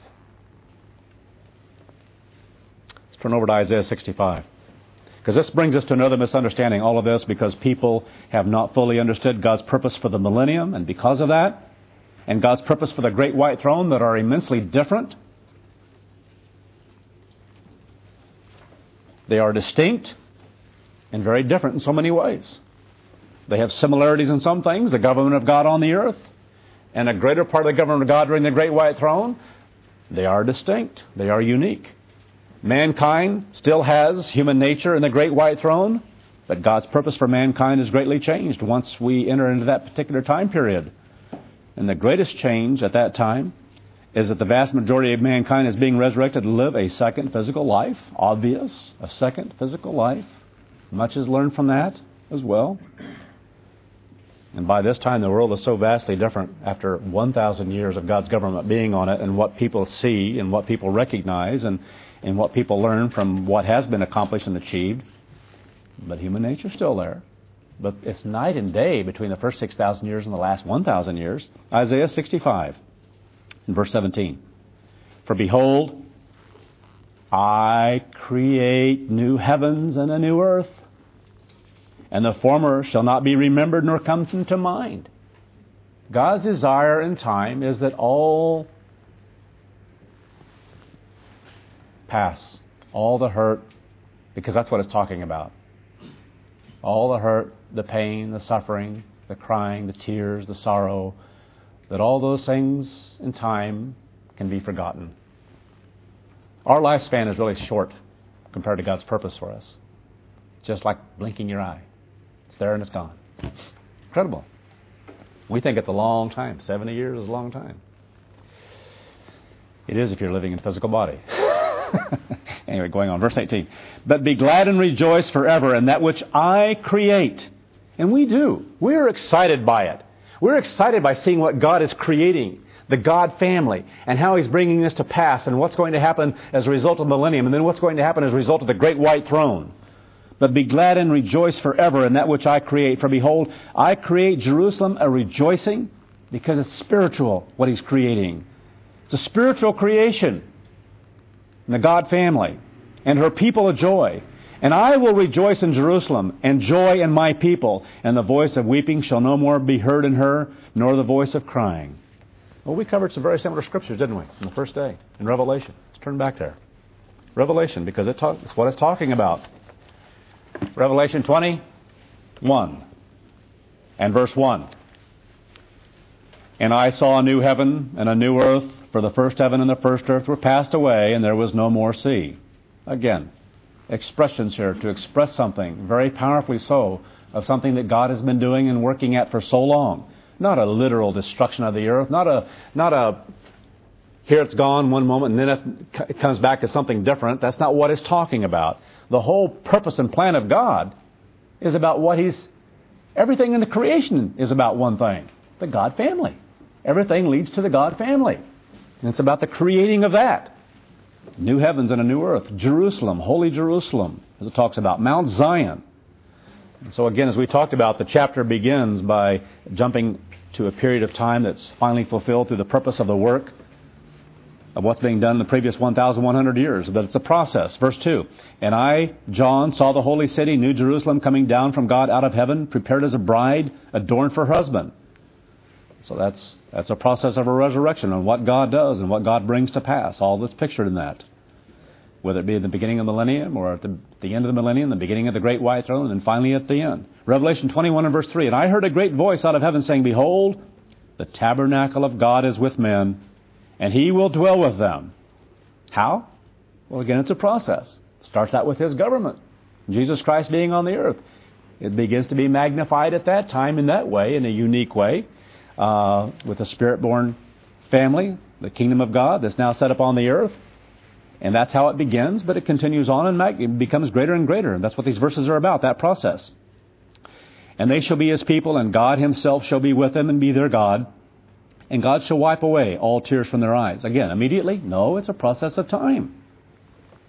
A: Let's turn over to Isaiah 65. Because this brings us to another misunderstanding. All of this because people have not fully understood God's purpose for the millennium, and because of that, and God's purpose for the great white throne that are immensely different. They are distinct and very different in so many ways. They have similarities in some things, the government of God on the earth, and a greater part of the government of God during the great white throne. They are distinct. They are unique. Mankind still has human nature in the great white throne, but God's purpose for mankind is greatly changed once we enter into that particular time period. And the greatest change at that time is that the vast majority of mankind is being resurrected to live a second physical life. Obvious, a second physical life. Much is learned from that as well. And by this time, the world is so vastly different after 1,000 years of God's government being on it, and what people see and what people recognize and what people learn from what has been accomplished and achieved. But human nature's still there. But it's night and day between the first 6,000 years and the last 1,000 years. Isaiah 65, in verse 17. For behold, I create new heavens and a new earth, and the former shall not be remembered nor come into mind. God's desire in time is that all pass, all the hurt, because that's what it's talking about. All the hurt, the pain, the suffering, the crying, the tears, the sorrow, that all those things in time can be forgotten. Our lifespan is really short compared to God's purpose for us. Just like blinking your eye. It's there and it's gone. Incredible. We think it's a long time. 70 years is a long time. It is if you're living in a physical body. Anyway, going on. Verse 18. But be glad and rejoice forever in that which I create. And we do. We're excited by it. We're excited by seeing what God is creating, the God family, and how He's bringing this to pass, and what's going to happen as a result of the millennium, and then what's going to happen as a result of the great white throne. But be glad and rejoice forever in that which I create. For behold, I create Jerusalem a rejoicing, because it's spiritual, what He's creating. It's a spiritual creation. And the God family, and her people a joy. And I will rejoice in Jerusalem, and joy in my people, and the voice of weeping shall no more be heard in her, nor the voice of crying. Well, we covered some very similar scriptures, didn't we, on the first day, in Revelation. Let's turn back there. Revelation, because it's what it's talking about. Revelation 21, and verse 1. And I saw a new heaven and a new earth, for the first heaven and the first earth were passed away, and there was no more sea. Again, expressions here to express something, very powerfully so, of something that God has been doing and working at for so long. Not a literal destruction of the earth, not a here it's gone one moment and then it comes back to something different. That's not what it's talking about. The whole purpose and plan of God is about everything in the creation is about one thing, the God family. Everything leads to the God family. And it's about the creating of that. New heavens and a new earth. Jerusalem, holy Jerusalem, as it talks about. Mount Zion. And so again, as we talked about, the chapter begins by jumping to a period of time that's finally fulfilled through the purpose of the work of what's being done in the previous 1,100 years. But it's a process. Verse 2. And I, John, saw the holy city, New Jerusalem, coming down from God out of heaven, prepared as a bride, adorned for her husband. So that's a process of a resurrection and what God does and what God brings to pass. All that's pictured in that. Whether it be at the beginning of the millennium or at the end of the millennium, the beginning of the great white throne, and finally at the end. Revelation 21 and verse 3. And I heard a great voice out of heaven saying, Behold, the tabernacle of God is with men, and He will dwell with them. How? Well, again, it's a process. It starts out with His government. Jesus Christ being on the earth. It begins to be magnified at that time in that way, in a unique way. With a Spirit-born family, the kingdom of God that's now set up on the earth. And that's how it begins, but it continues on and it becomes greater and greater. And that's what these verses are about, that process. And they shall be His people, and God Himself shall be with them and be their God. And God shall wipe away all tears from their eyes. Again, immediately? No, it's a process of time.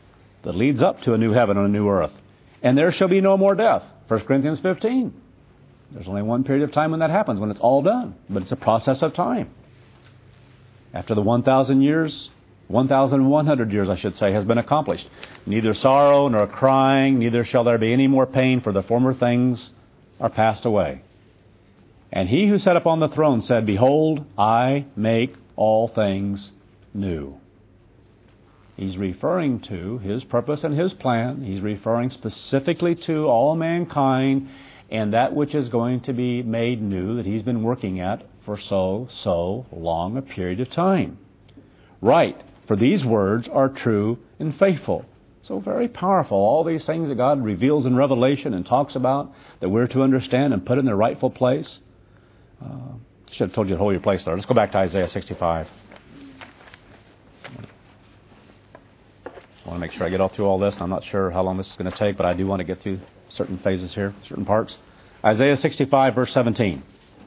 A: that leads up to a new heaven and a new earth. And there shall be no more death. 1 Corinthians 15. There's only one period of time when that happens, when it's all done. But it's a process of time. After the 1,000 years, 1,100 years, I should say, has been accomplished. Neither sorrow nor crying, neither shall there be any more pain, for the former things are passed away. And he who sat upon the throne said, Behold, I make all things new. He's referring to His purpose and His plan. He's referring specifically to all mankind and that which is going to be made new that He's been working at for so long a period of time. Right, for these words are true and faithful. So very powerful. All these things that God reveals in Revelation and talks about that we're to understand and put in their rightful place. Should have told you to hold your place there. Let's go back to Isaiah 65. I want to make sure I get all through all this. And I'm not sure how long this is going to take, but I do want to get through certain phases here, certain parts. Isaiah 65, verse 17.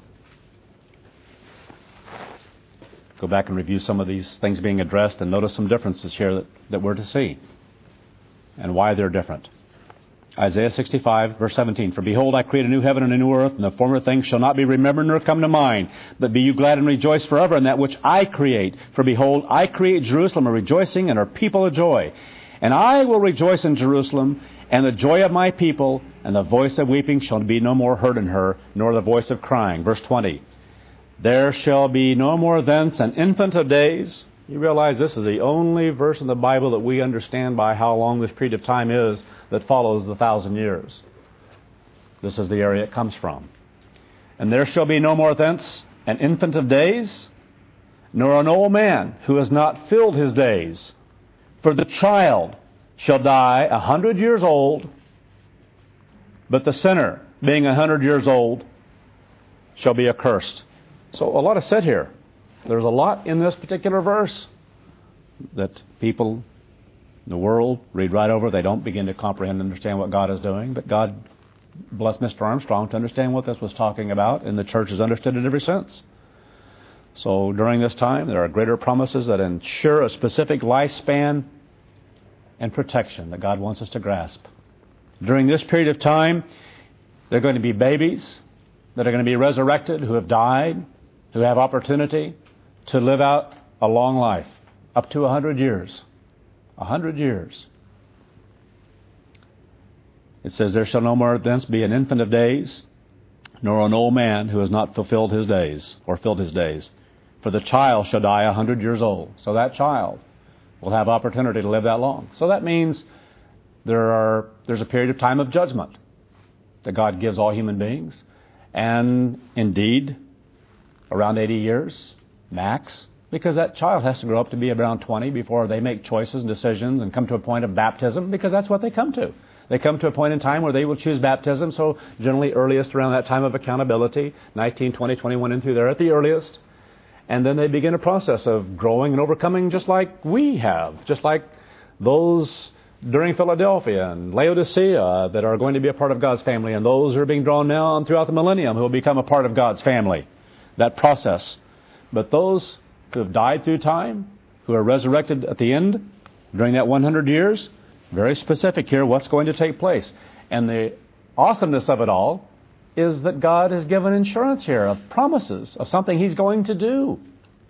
A: Go back and review some of these things being addressed and notice some differences here that we're to see and why they're different. Isaiah 65, verse 17. For behold, I create a new heaven and a new earth, and the former things shall not be remembered nor come to mind. But be you glad and rejoice forever in that which I create. For behold, I create Jerusalem a rejoicing and her people a joy. And I will rejoice in Jerusalem, and the joy of my people, and the voice of weeping shall be no more heard in her, nor the voice of crying. Verse 20. There shall be no more thence an infant of days. You realize this is the only verse in the Bible that we understand by how long this period of time is that follows the 1,000 years. This is the area it comes from. And there shall be no more thence an infant of days, nor an old man who has not filled his days. For the child shall die 100 years old, but the sinner, being 100 years old, shall be accursed. So a lot is said here. There's a lot in this particular verse that people in the world read right over. They don't begin to comprehend and understand what God is doing. But God blessed Mr. Armstrong to understand what this was talking about, and the church has understood it ever since. So during this time, there are greater promises that ensure a specific lifespan and protection that God wants us to grasp. During this period of time, there are going to be babies that are going to be resurrected who have died, who have opportunity to live out a long life, up to 100 years. 100 years. It says, there shall no more thence be an infant of days, nor an old man who has not fulfilled his days, or filled his days. For the child shall die 100 years old. So that child will have opportunity to live that long. So that means there's a period of time of judgment that God gives all human beings. And indeed, around 80 years, max, because that child has to grow up to be around 20 before they make choices and decisions and come to a point of baptism, because that's what they come to. They come to a point in time where they will choose baptism, so generally earliest around that time of accountability, 19, 20, 21 and through there at the earliest. And then they begin a process of growing and overcoming just like we have, just like those during Philadelphia and Laodicea that are going to be a part of God's family, and those who are being drawn now and throughout the millennium who will become a part of God's family. That process. But those who have died through time, who are resurrected at the end, during that 100 years, very specific here what's going to take place. And the awesomeness of it all is that God has given insurance here of promises of something He's going to do.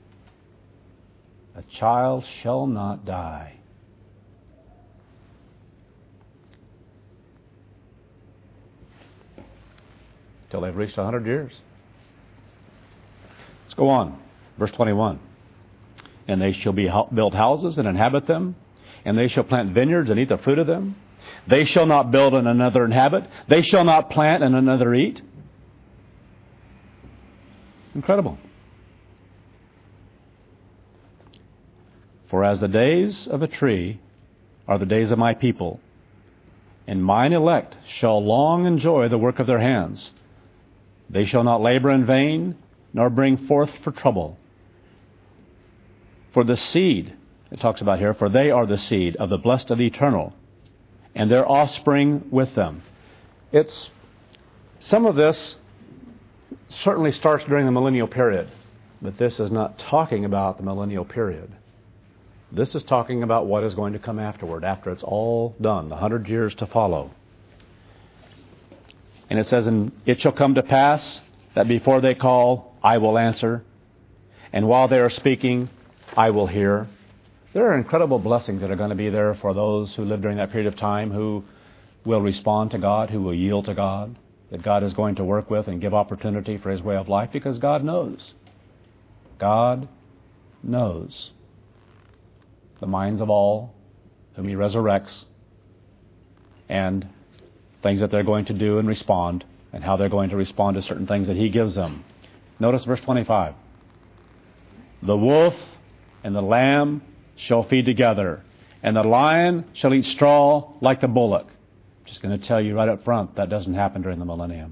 A: A child shall not die. Till they've reached 100 years. Let's go on. Verse 21. And they shall build houses and inhabit them, and they shall plant vineyards and eat the fruit of them. They shall not build and another inhabit. They shall not plant and another eat. Incredible. For as the days of a tree are the days of my people, and mine elect shall long enjoy the work of their hands. They shall not labor in vain, nor bring forth for trouble. For the seed, it talks about here, for they are the seed of the blessed of the eternal, and their offspring with them. Some of this certainly starts during the millennial period, but this is not talking about the millennial period. This is talking about what is going to come afterward, after it's all done, the 100 years to follow. And it says, and it shall come to pass that before they call, I will answer. And while they are speaking, I will hear. There are incredible blessings that are going to be there for those who live during that period of time, who will respond to God, who will yield to God, that God is going to work with and give opportunity for His way of life, because God knows. God knows the minds of all whom He resurrects, and things that they're going to do and respond, and how they're going to respond to certain things that He gives them. Notice verse 25. The wolf and the lamb shall feed together, and the lion shall eat straw like the bullock. I'm just going to tell you right up front, that doesn't happen during the millennium.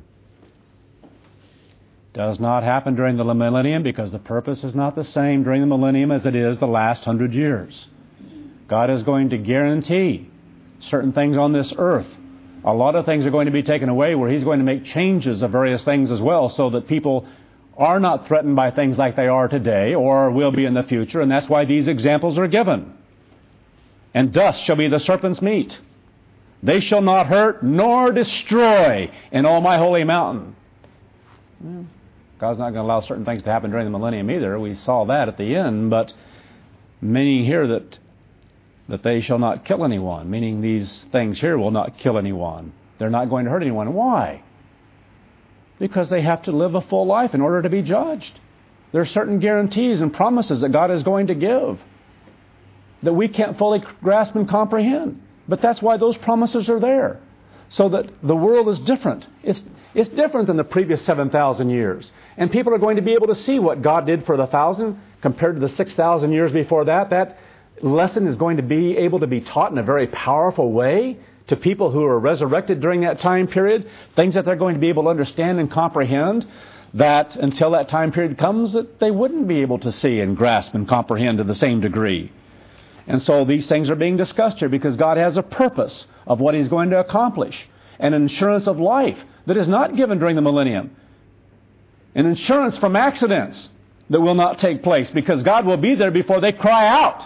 A: Does not happen during the millennium, because the purpose is not the same during the millennium as it is the last 100 years. God is going to guarantee certain things on this earth. A lot of things are going to be taken away, where He's going to make changes of various things as well, so that people are not threatened by things like they are today or will be in the future. And that's why these examples are given. And dust shall be the serpent's meat. They shall not hurt nor destroy in all my holy mountain. God's not going to allow certain things to happen during the millennium either. We saw that at the end. But meaning here that they shall not kill anyone, meaning these things here will not kill anyone. They're not going to hurt anyone. Why? Because they have to live a full life in order to be judged. There are certain guarantees and promises that God is going to give that we can't fully grasp and comprehend. But that's why those promises are there. So that the world is different. It's different than the previous 7,000 years. And people are going to be able to see what God did for the 1,000 compared to the 6,000 years before that. That lesson is going to be able to be taught in a very powerful way to people who are resurrected during that time period. Things that they're going to be able to understand and comprehend, that until that time period comes, that they wouldn't be able to see and grasp and comprehend to the same degree. And so these things are being discussed here because God has a purpose of what He's going to accomplish. An insurance of life that is not given during the millennium. An insurance from accidents that will not take place, because God will be there before they cry out,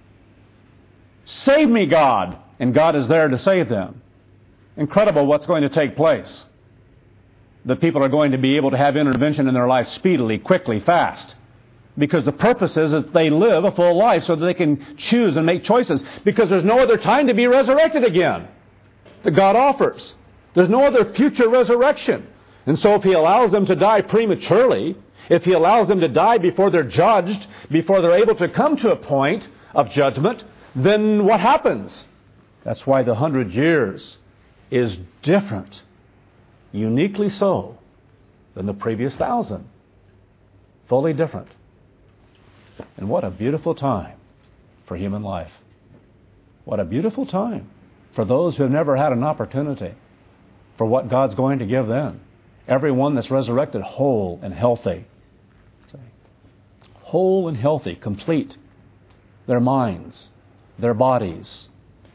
A: "Save me, God!" And God is there to save them. Incredible what's going to take place. The people are going to be able to have intervention in their life speedily, quickly, fast. Because the purpose is that they live a full life so that they can choose and make choices. Because there's no other time to be resurrected again that God offers. There's no other future resurrection. And so if He allows them to die prematurely, if He allows them to die before they're judged, before they're able to come to a point of judgment, then what happens? That's why the 100 years is different, uniquely so, than the previous 1,000. Fully different. And what a beautiful time for human life. What a beautiful time for those who have never had an opportunity for what God's going to give them. Everyone that's resurrected whole and healthy. Whole and healthy, complete. Their minds, their bodies.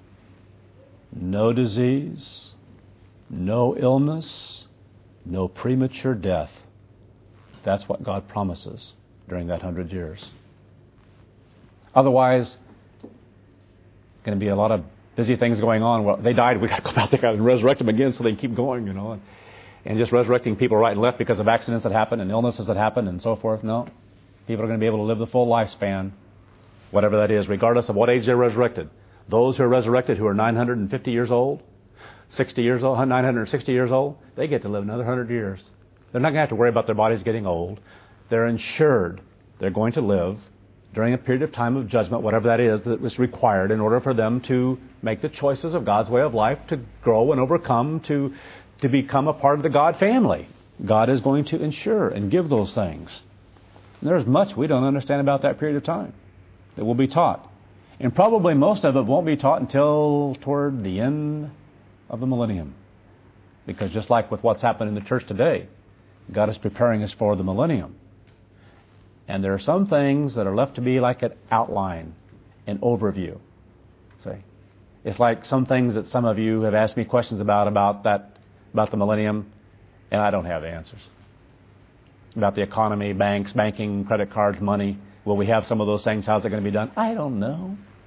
A: No disease, no illness, no premature death. That's what God promises during that 100 years. Otherwise, going to be a lot of busy things going on. Well, they died, we got to go back there and resurrect them again so they can keep going, and just resurrecting people right and left because of accidents that happen and illnesses that happen and so forth. No. People are going to be able to live the full lifespan, whatever that is, regardless of what age they're resurrected. Those who are resurrected who are 950 years old, 60 years old, 960 years old, they get to live another 100 years. They're not going to have to worry about their bodies getting old. They're insured. They're going to live during a period of time of judgment, whatever that is, that was required in order for them to make the choices of God's way of life, to grow and overcome, to become a part of the God family. God is going to insure and give those things. And there's much we don't understand about that period of time that will be taught. And probably most of it won't be taught until toward the end of the millennium. Because just like with what's happened in the church today, God is preparing us for the millennium. And there are some things that are left to be like an outline, an overview. See? It's like some things that some of you have asked me questions about the millennium, and I don't have the answers. About the economy, banks, banking, credit cards, money. Will we have some of those things? How's it going to be done? I don't know.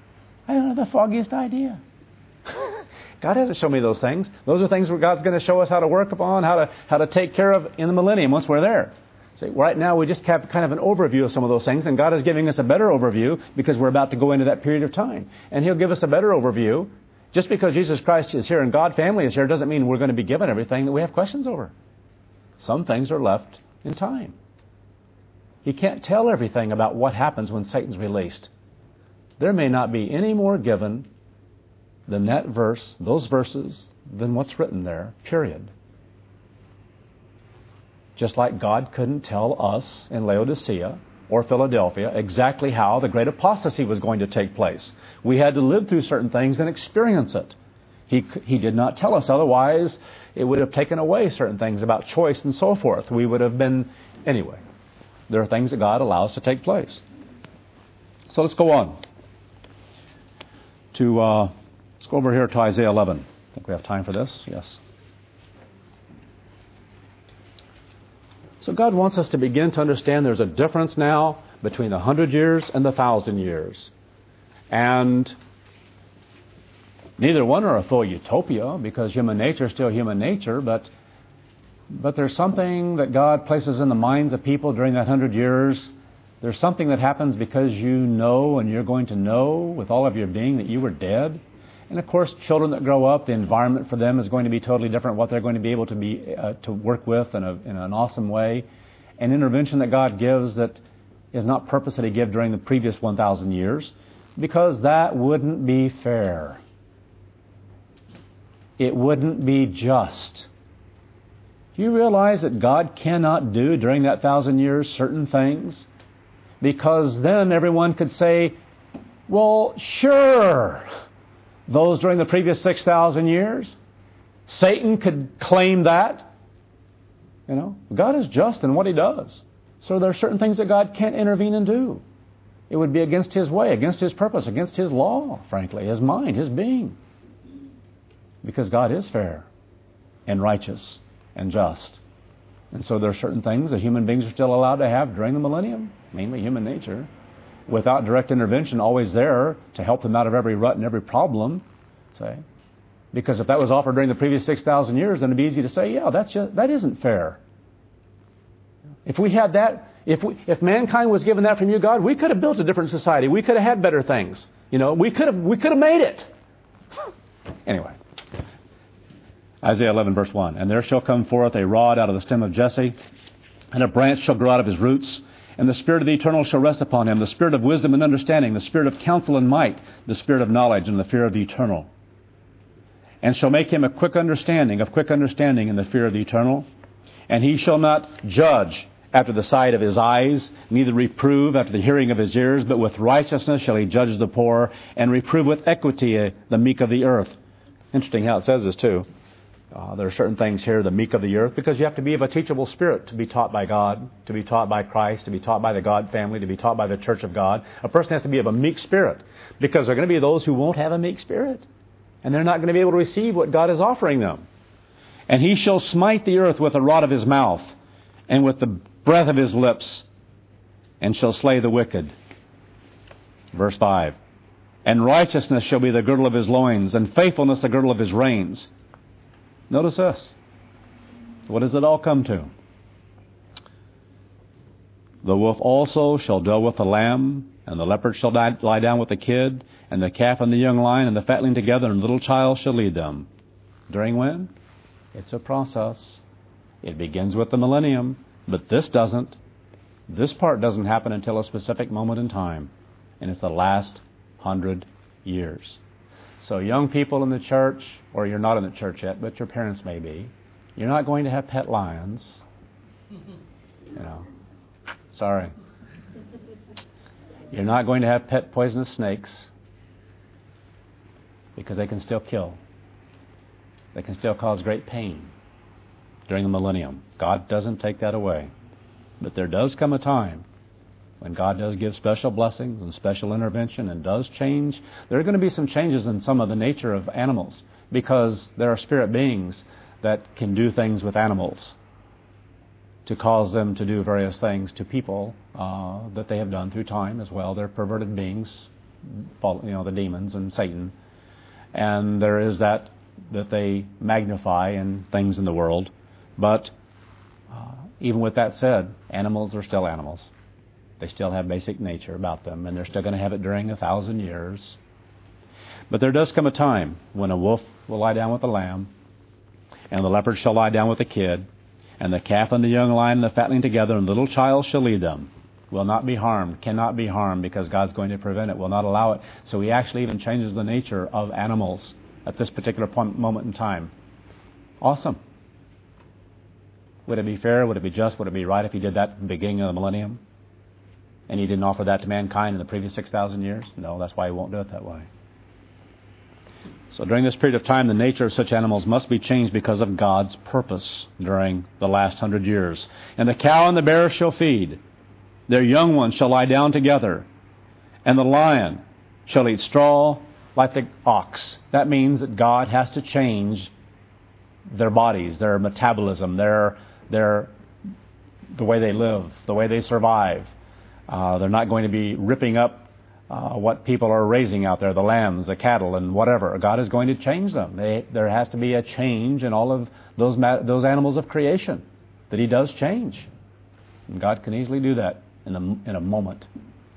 A: I don't have the foggiest idea. God hasn't shown me those things. Those are things where God's going to show us how to work upon, how to take care of in the millennium once we're there. See, right now we just have kind of an overview of some of those things, and God is giving us a better overview because we're about to go into that period of time. And He'll give us a better overview. Just because Jesus Christ is here and God family is here doesn't mean we're going to be given everything that we have questions over. Some things are left in time. He can't tell everything about what happens when Satan's released. There may not be any more given than that verse, those verses, than what's written there, period. Just like God couldn't tell us in Laodicea or Philadelphia exactly how the great apostasy was going to take place. We had to live through certain things and experience it. He did not tell us, otherwise it would have taken away certain things about choice and so forth. We would have been... Anyway, there are things that God allows to take place. So let's go on. Let's go over here to Isaiah 11. I think we have time for this. Yes. So God wants us to begin to understand there's a difference now between 100 years and 1,000 years. And neither one are a full utopia because human nature is still human nature, but there's something that God places in the minds of people during that 100 years. There's something that happens because you know and you're going to know with all of your being that you were dead. And of course, children that grow up, the environment for them is going to be totally different, what they're going to be able to be to work with in an awesome way. An intervention that God gives that is not purpose that He gave during the previous 1,000 years, because that wouldn't be fair. It wouldn't be just. Do you realize that God cannot do during that 1,000 years certain things? Because then everyone could say, well, sure, those during the previous 6,000 years. Satan could claim that. You know, God is just in what He does. So there are certain things that God can't intervene and do. It would be against His way, against His purpose, against His law, frankly, His mind, His being. Because God is fair and righteous and just. And so there are certain things that human beings are still allowed to have during the millennium, mainly human nature, without direct intervention, always there to help them out of every rut and every problem, say. Because if that was offered during the previous 6,000 years, then it'd be easy to say, yeah, that isn't fair. If we had that, if mankind was given that from you, God, we could have built a different society. We could have had better things. You know, we could have made it. Anyway, Isaiah 11, verse 1. And there shall come forth a rod out of the stem of Jesse, and a branch shall grow out of his roots. And the Spirit of the Eternal shall rest upon him, the Spirit of wisdom and understanding, the Spirit of counsel and might, the Spirit of knowledge and the fear of the Eternal. And shall make him of quick understanding in the fear of the Eternal. And he shall not judge after the sight of his eyes, neither reprove after the hearing of his ears, but with righteousness shall he judge the poor, and reprove with equity the meek of the earth. Interesting how it says this too. There are certain things here, the meek of the earth, because you have to be of a teachable spirit to be taught by God, to be taught by Christ, to be taught by the God family, to be taught by the church of God. A person has to be of a meek spirit, because there are going to be those who won't have a meek spirit, and they're not going to be able to receive what God is offering them. And he shall smite the earth with the rod of his mouth, and with the breath of his lips, and shall slay the wicked. Verse 5. And righteousness shall be the girdle of his loins, and faithfulness the girdle of his reins. Notice this. What does it all come to? The wolf also shall dwell with the lamb, and the leopard shall lie down with the kid, and the calf and the young lion and the fatling together, and the little child shall lead them. During when? It's a process. It begins with the millennium, but this doesn't. This part doesn't happen until a specific moment in time, and it's the last 100 years. So young people in the church, or you're not in the church yet, but your parents may be, you're not going to have pet lions. You know, sorry. You're not going to have pet poisonous snakes, because they can still kill. They can still cause great pain during the millennium. God doesn't take that away. But there does come a time when God does give special blessings and special intervention and does change. There are going to be some changes in some of the nature of animals, because there are spirit beings that can do things with animals to cause them to do various things to people that they have done through time as well. They're perverted beings, the demons and Satan. And there is that they magnify in things in the world. But even with that said, animals are still animals. They still have basic nature about them, and they're still going to have it during 1,000 years. But there does come a time when a wolf will lie down with the lamb, and the leopard shall lie down with the kid, and the calf and the young lion and the fatling together, and the little child shall lead them. Will not be harmed, cannot be harmed, because God's going to prevent it, will not allow it. So He actually even changes the nature of animals at this particular moment in time. Awesome. Would it be fair? Would it be just? Would it be right if He did that at the beginning of the millennium? And He didn't offer that to mankind in the previous 6,000 years? No, that's why He won't do it that way. So during this period of time, the nature of such animals must be changed because of God's purpose during the last 100 years. And the cow and the bear shall feed. Their young ones shall lie down together. And the lion shall eat straw like the ox. That means that God has to change their bodies, their metabolism, the way they live, the way they survive. They're not going to be ripping up what people are raising out there, the lambs, the cattle, and whatever. God is going to change them. There has to be a change in all of those animals of creation that He does change. And God can easily do that in a moment.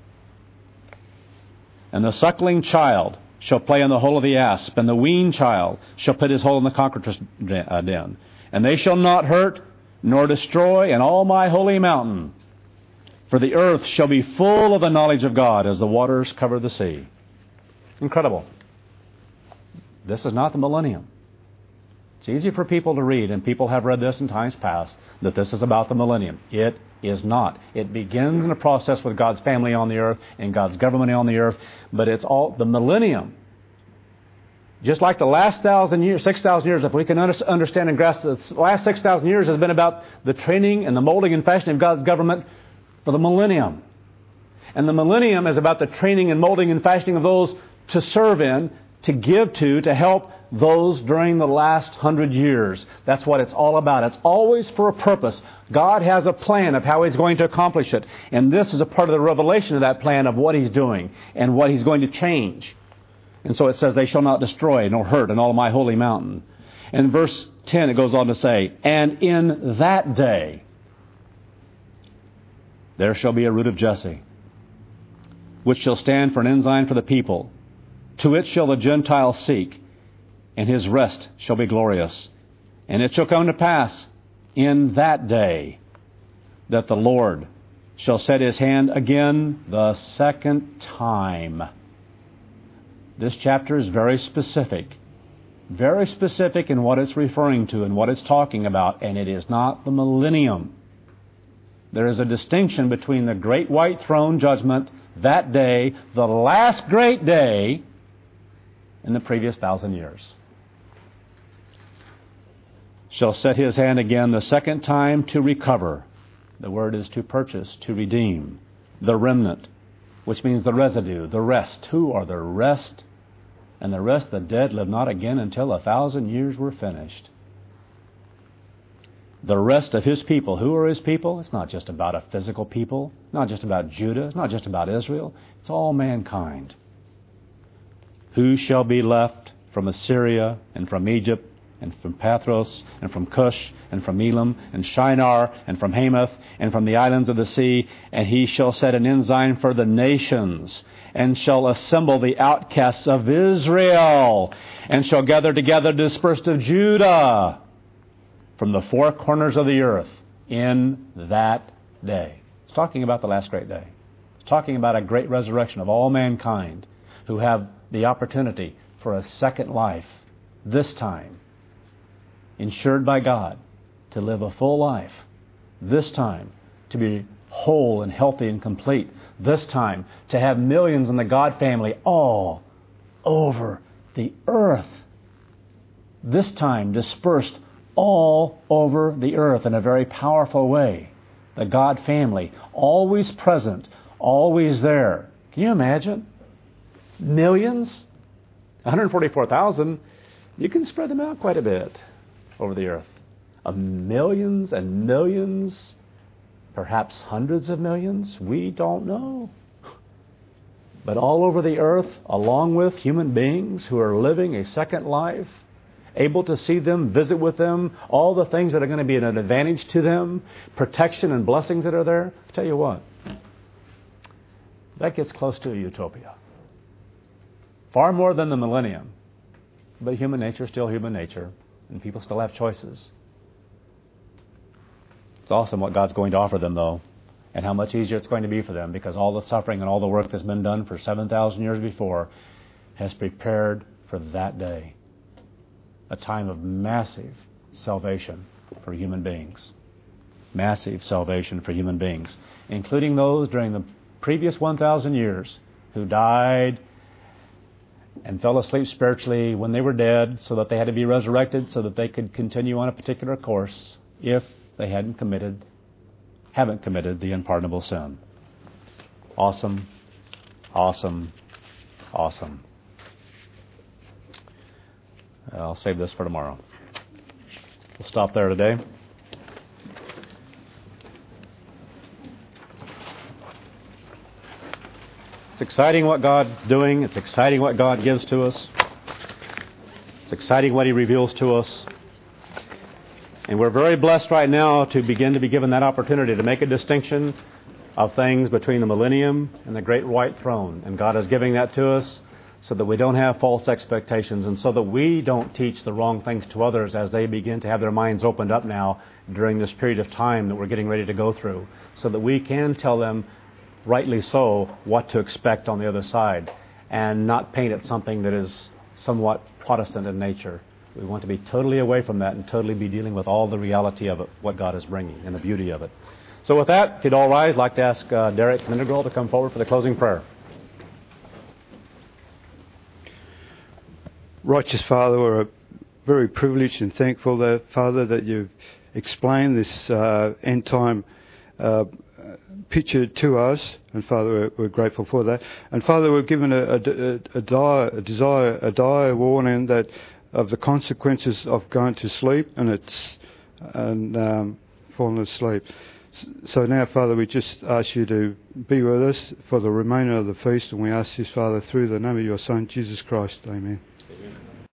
A: And the suckling child shall play in the hole of the asp, and the weaned child shall put his hole in the cockatrice den. And they shall not hurt nor destroy in all my holy mountain. For the earth shall be full of the knowledge of God as the waters cover the sea. Incredible. This is not the millennium. It's easy for people to read, and people have read this in times past, that this is about the millennium. It is not. It begins in a process with God's family on the earth and God's government on the earth, but it's all the millennium. Just like the last 6,000 years, if we can understand and grasp the last 6,000 years has been about the training and the molding and fashioning of God's government for the millennium. And the millennium is about the training and molding and fashioning of those to serve in, to give to help those during the last 100 years. That's what it's all about. It's always for a purpose. God has a plan of how He's going to accomplish it. And this is a part of the revelation of that plan of what He's doing and what He's going to change. And so it says, they shall not destroy nor hurt in all my holy mountain. And verse 10, it goes on to say, and in that day there shall be a root of Jesse, which shall stand for an ensign for the people. To it shall the Gentiles seek, and his rest shall be glorious. And it shall come to pass in that day that the Lord shall set His hand again the second time. This chapter is very specific in what it's referring to and what it's talking about, and it is not the millennium. There is a distinction between the great white throne judgment, that day, the last great day, and the previous 1,000 years. Shall set His hand again the second time to recover. The word is to purchase, to redeem. The remnant, which means the residue, the rest. Who are the rest? And the rest, the dead, live not again until 1,000 years were finished. The rest of His people. Who are His people? It's not just about a physical people. Not just about Judah. It's not just about Israel. It's all mankind. Who shall be left from Assyria and from Egypt and from Pathros and from Cush and from Elam and Shinar and from Hamath and from the islands of the sea? And He shall set an ensign for the nations and shall assemble the outcasts of Israel and shall gather together the dispersed of Judah from the four corners of the earth in that day. It's talking about the last great day. It's talking about a great resurrection of all mankind who have the opportunity for a second life, this time, insured by God, to live a full life, this time, to be whole and healthy and complete, this time, to have millions in the God family all over the earth, this time dispersed all over the earth in a very powerful way. The God family, always present, always there. Can you imagine? Millions? 144,000, you can spread them out quite a bit over the earth. Of millions and millions, perhaps hundreds of millions, we don't know. but all over the earth, along with human beings who are living a second life, able to see them, visit with them, all the things that are going to be an advantage to them, protection and blessings that are there. I tell you what, that gets close to a utopia. Far more than the millennium. But human nature is still human nature, and people still have choices. It's awesome what God's going to offer them, though, and how much easier it's going to be for them, because all the suffering and all the work that's been done for 7,000 years before has prepared for that day. A time of massive salvation for human beings. Massive salvation for human beings, including those during the previous 1,000 years who died and fell asleep spiritually when they were dead, so that they had to be resurrected so that they could continue on a particular course if they haven't committed the unpardonable sin. Awesome, awesome, awesome. I'll save this for tomorrow. We'll stop there today. It's exciting what God's doing. It's exciting what God gives to us. It's exciting what He reveals to us. And we're very blessed right now to begin to be given that opportunity to make a distinction of things between the millennium and the great white throne. And God is giving that to us so that we don't have false expectations, and so that we don't teach the wrong things to others as they begin to have their minds opened up now during this period of time that we're getting ready to go through, so that we can tell them, rightly so, what to expect on the other side, and not paint it something that is somewhat Protestant in nature. We want to be totally away from that and totally be dealing with all the reality of it, what God is bringing, and the beauty of it. So with that, if you'd all rise, I'd like to ask Derek Mindergirl to come forward for the closing prayer.
C: Righteous Father, we're very privileged and thankful, that, Father, that you've explained this end-time picture to us, and Father, we're grateful for that. And Father, we're given a dire warning that of the consequences of going to sleep and falling asleep. So now, Father, we just ask you to be with us for the remainder of the feast, and we ask this, Father, through the name of your Son, Jesus Christ. Amen. Amen.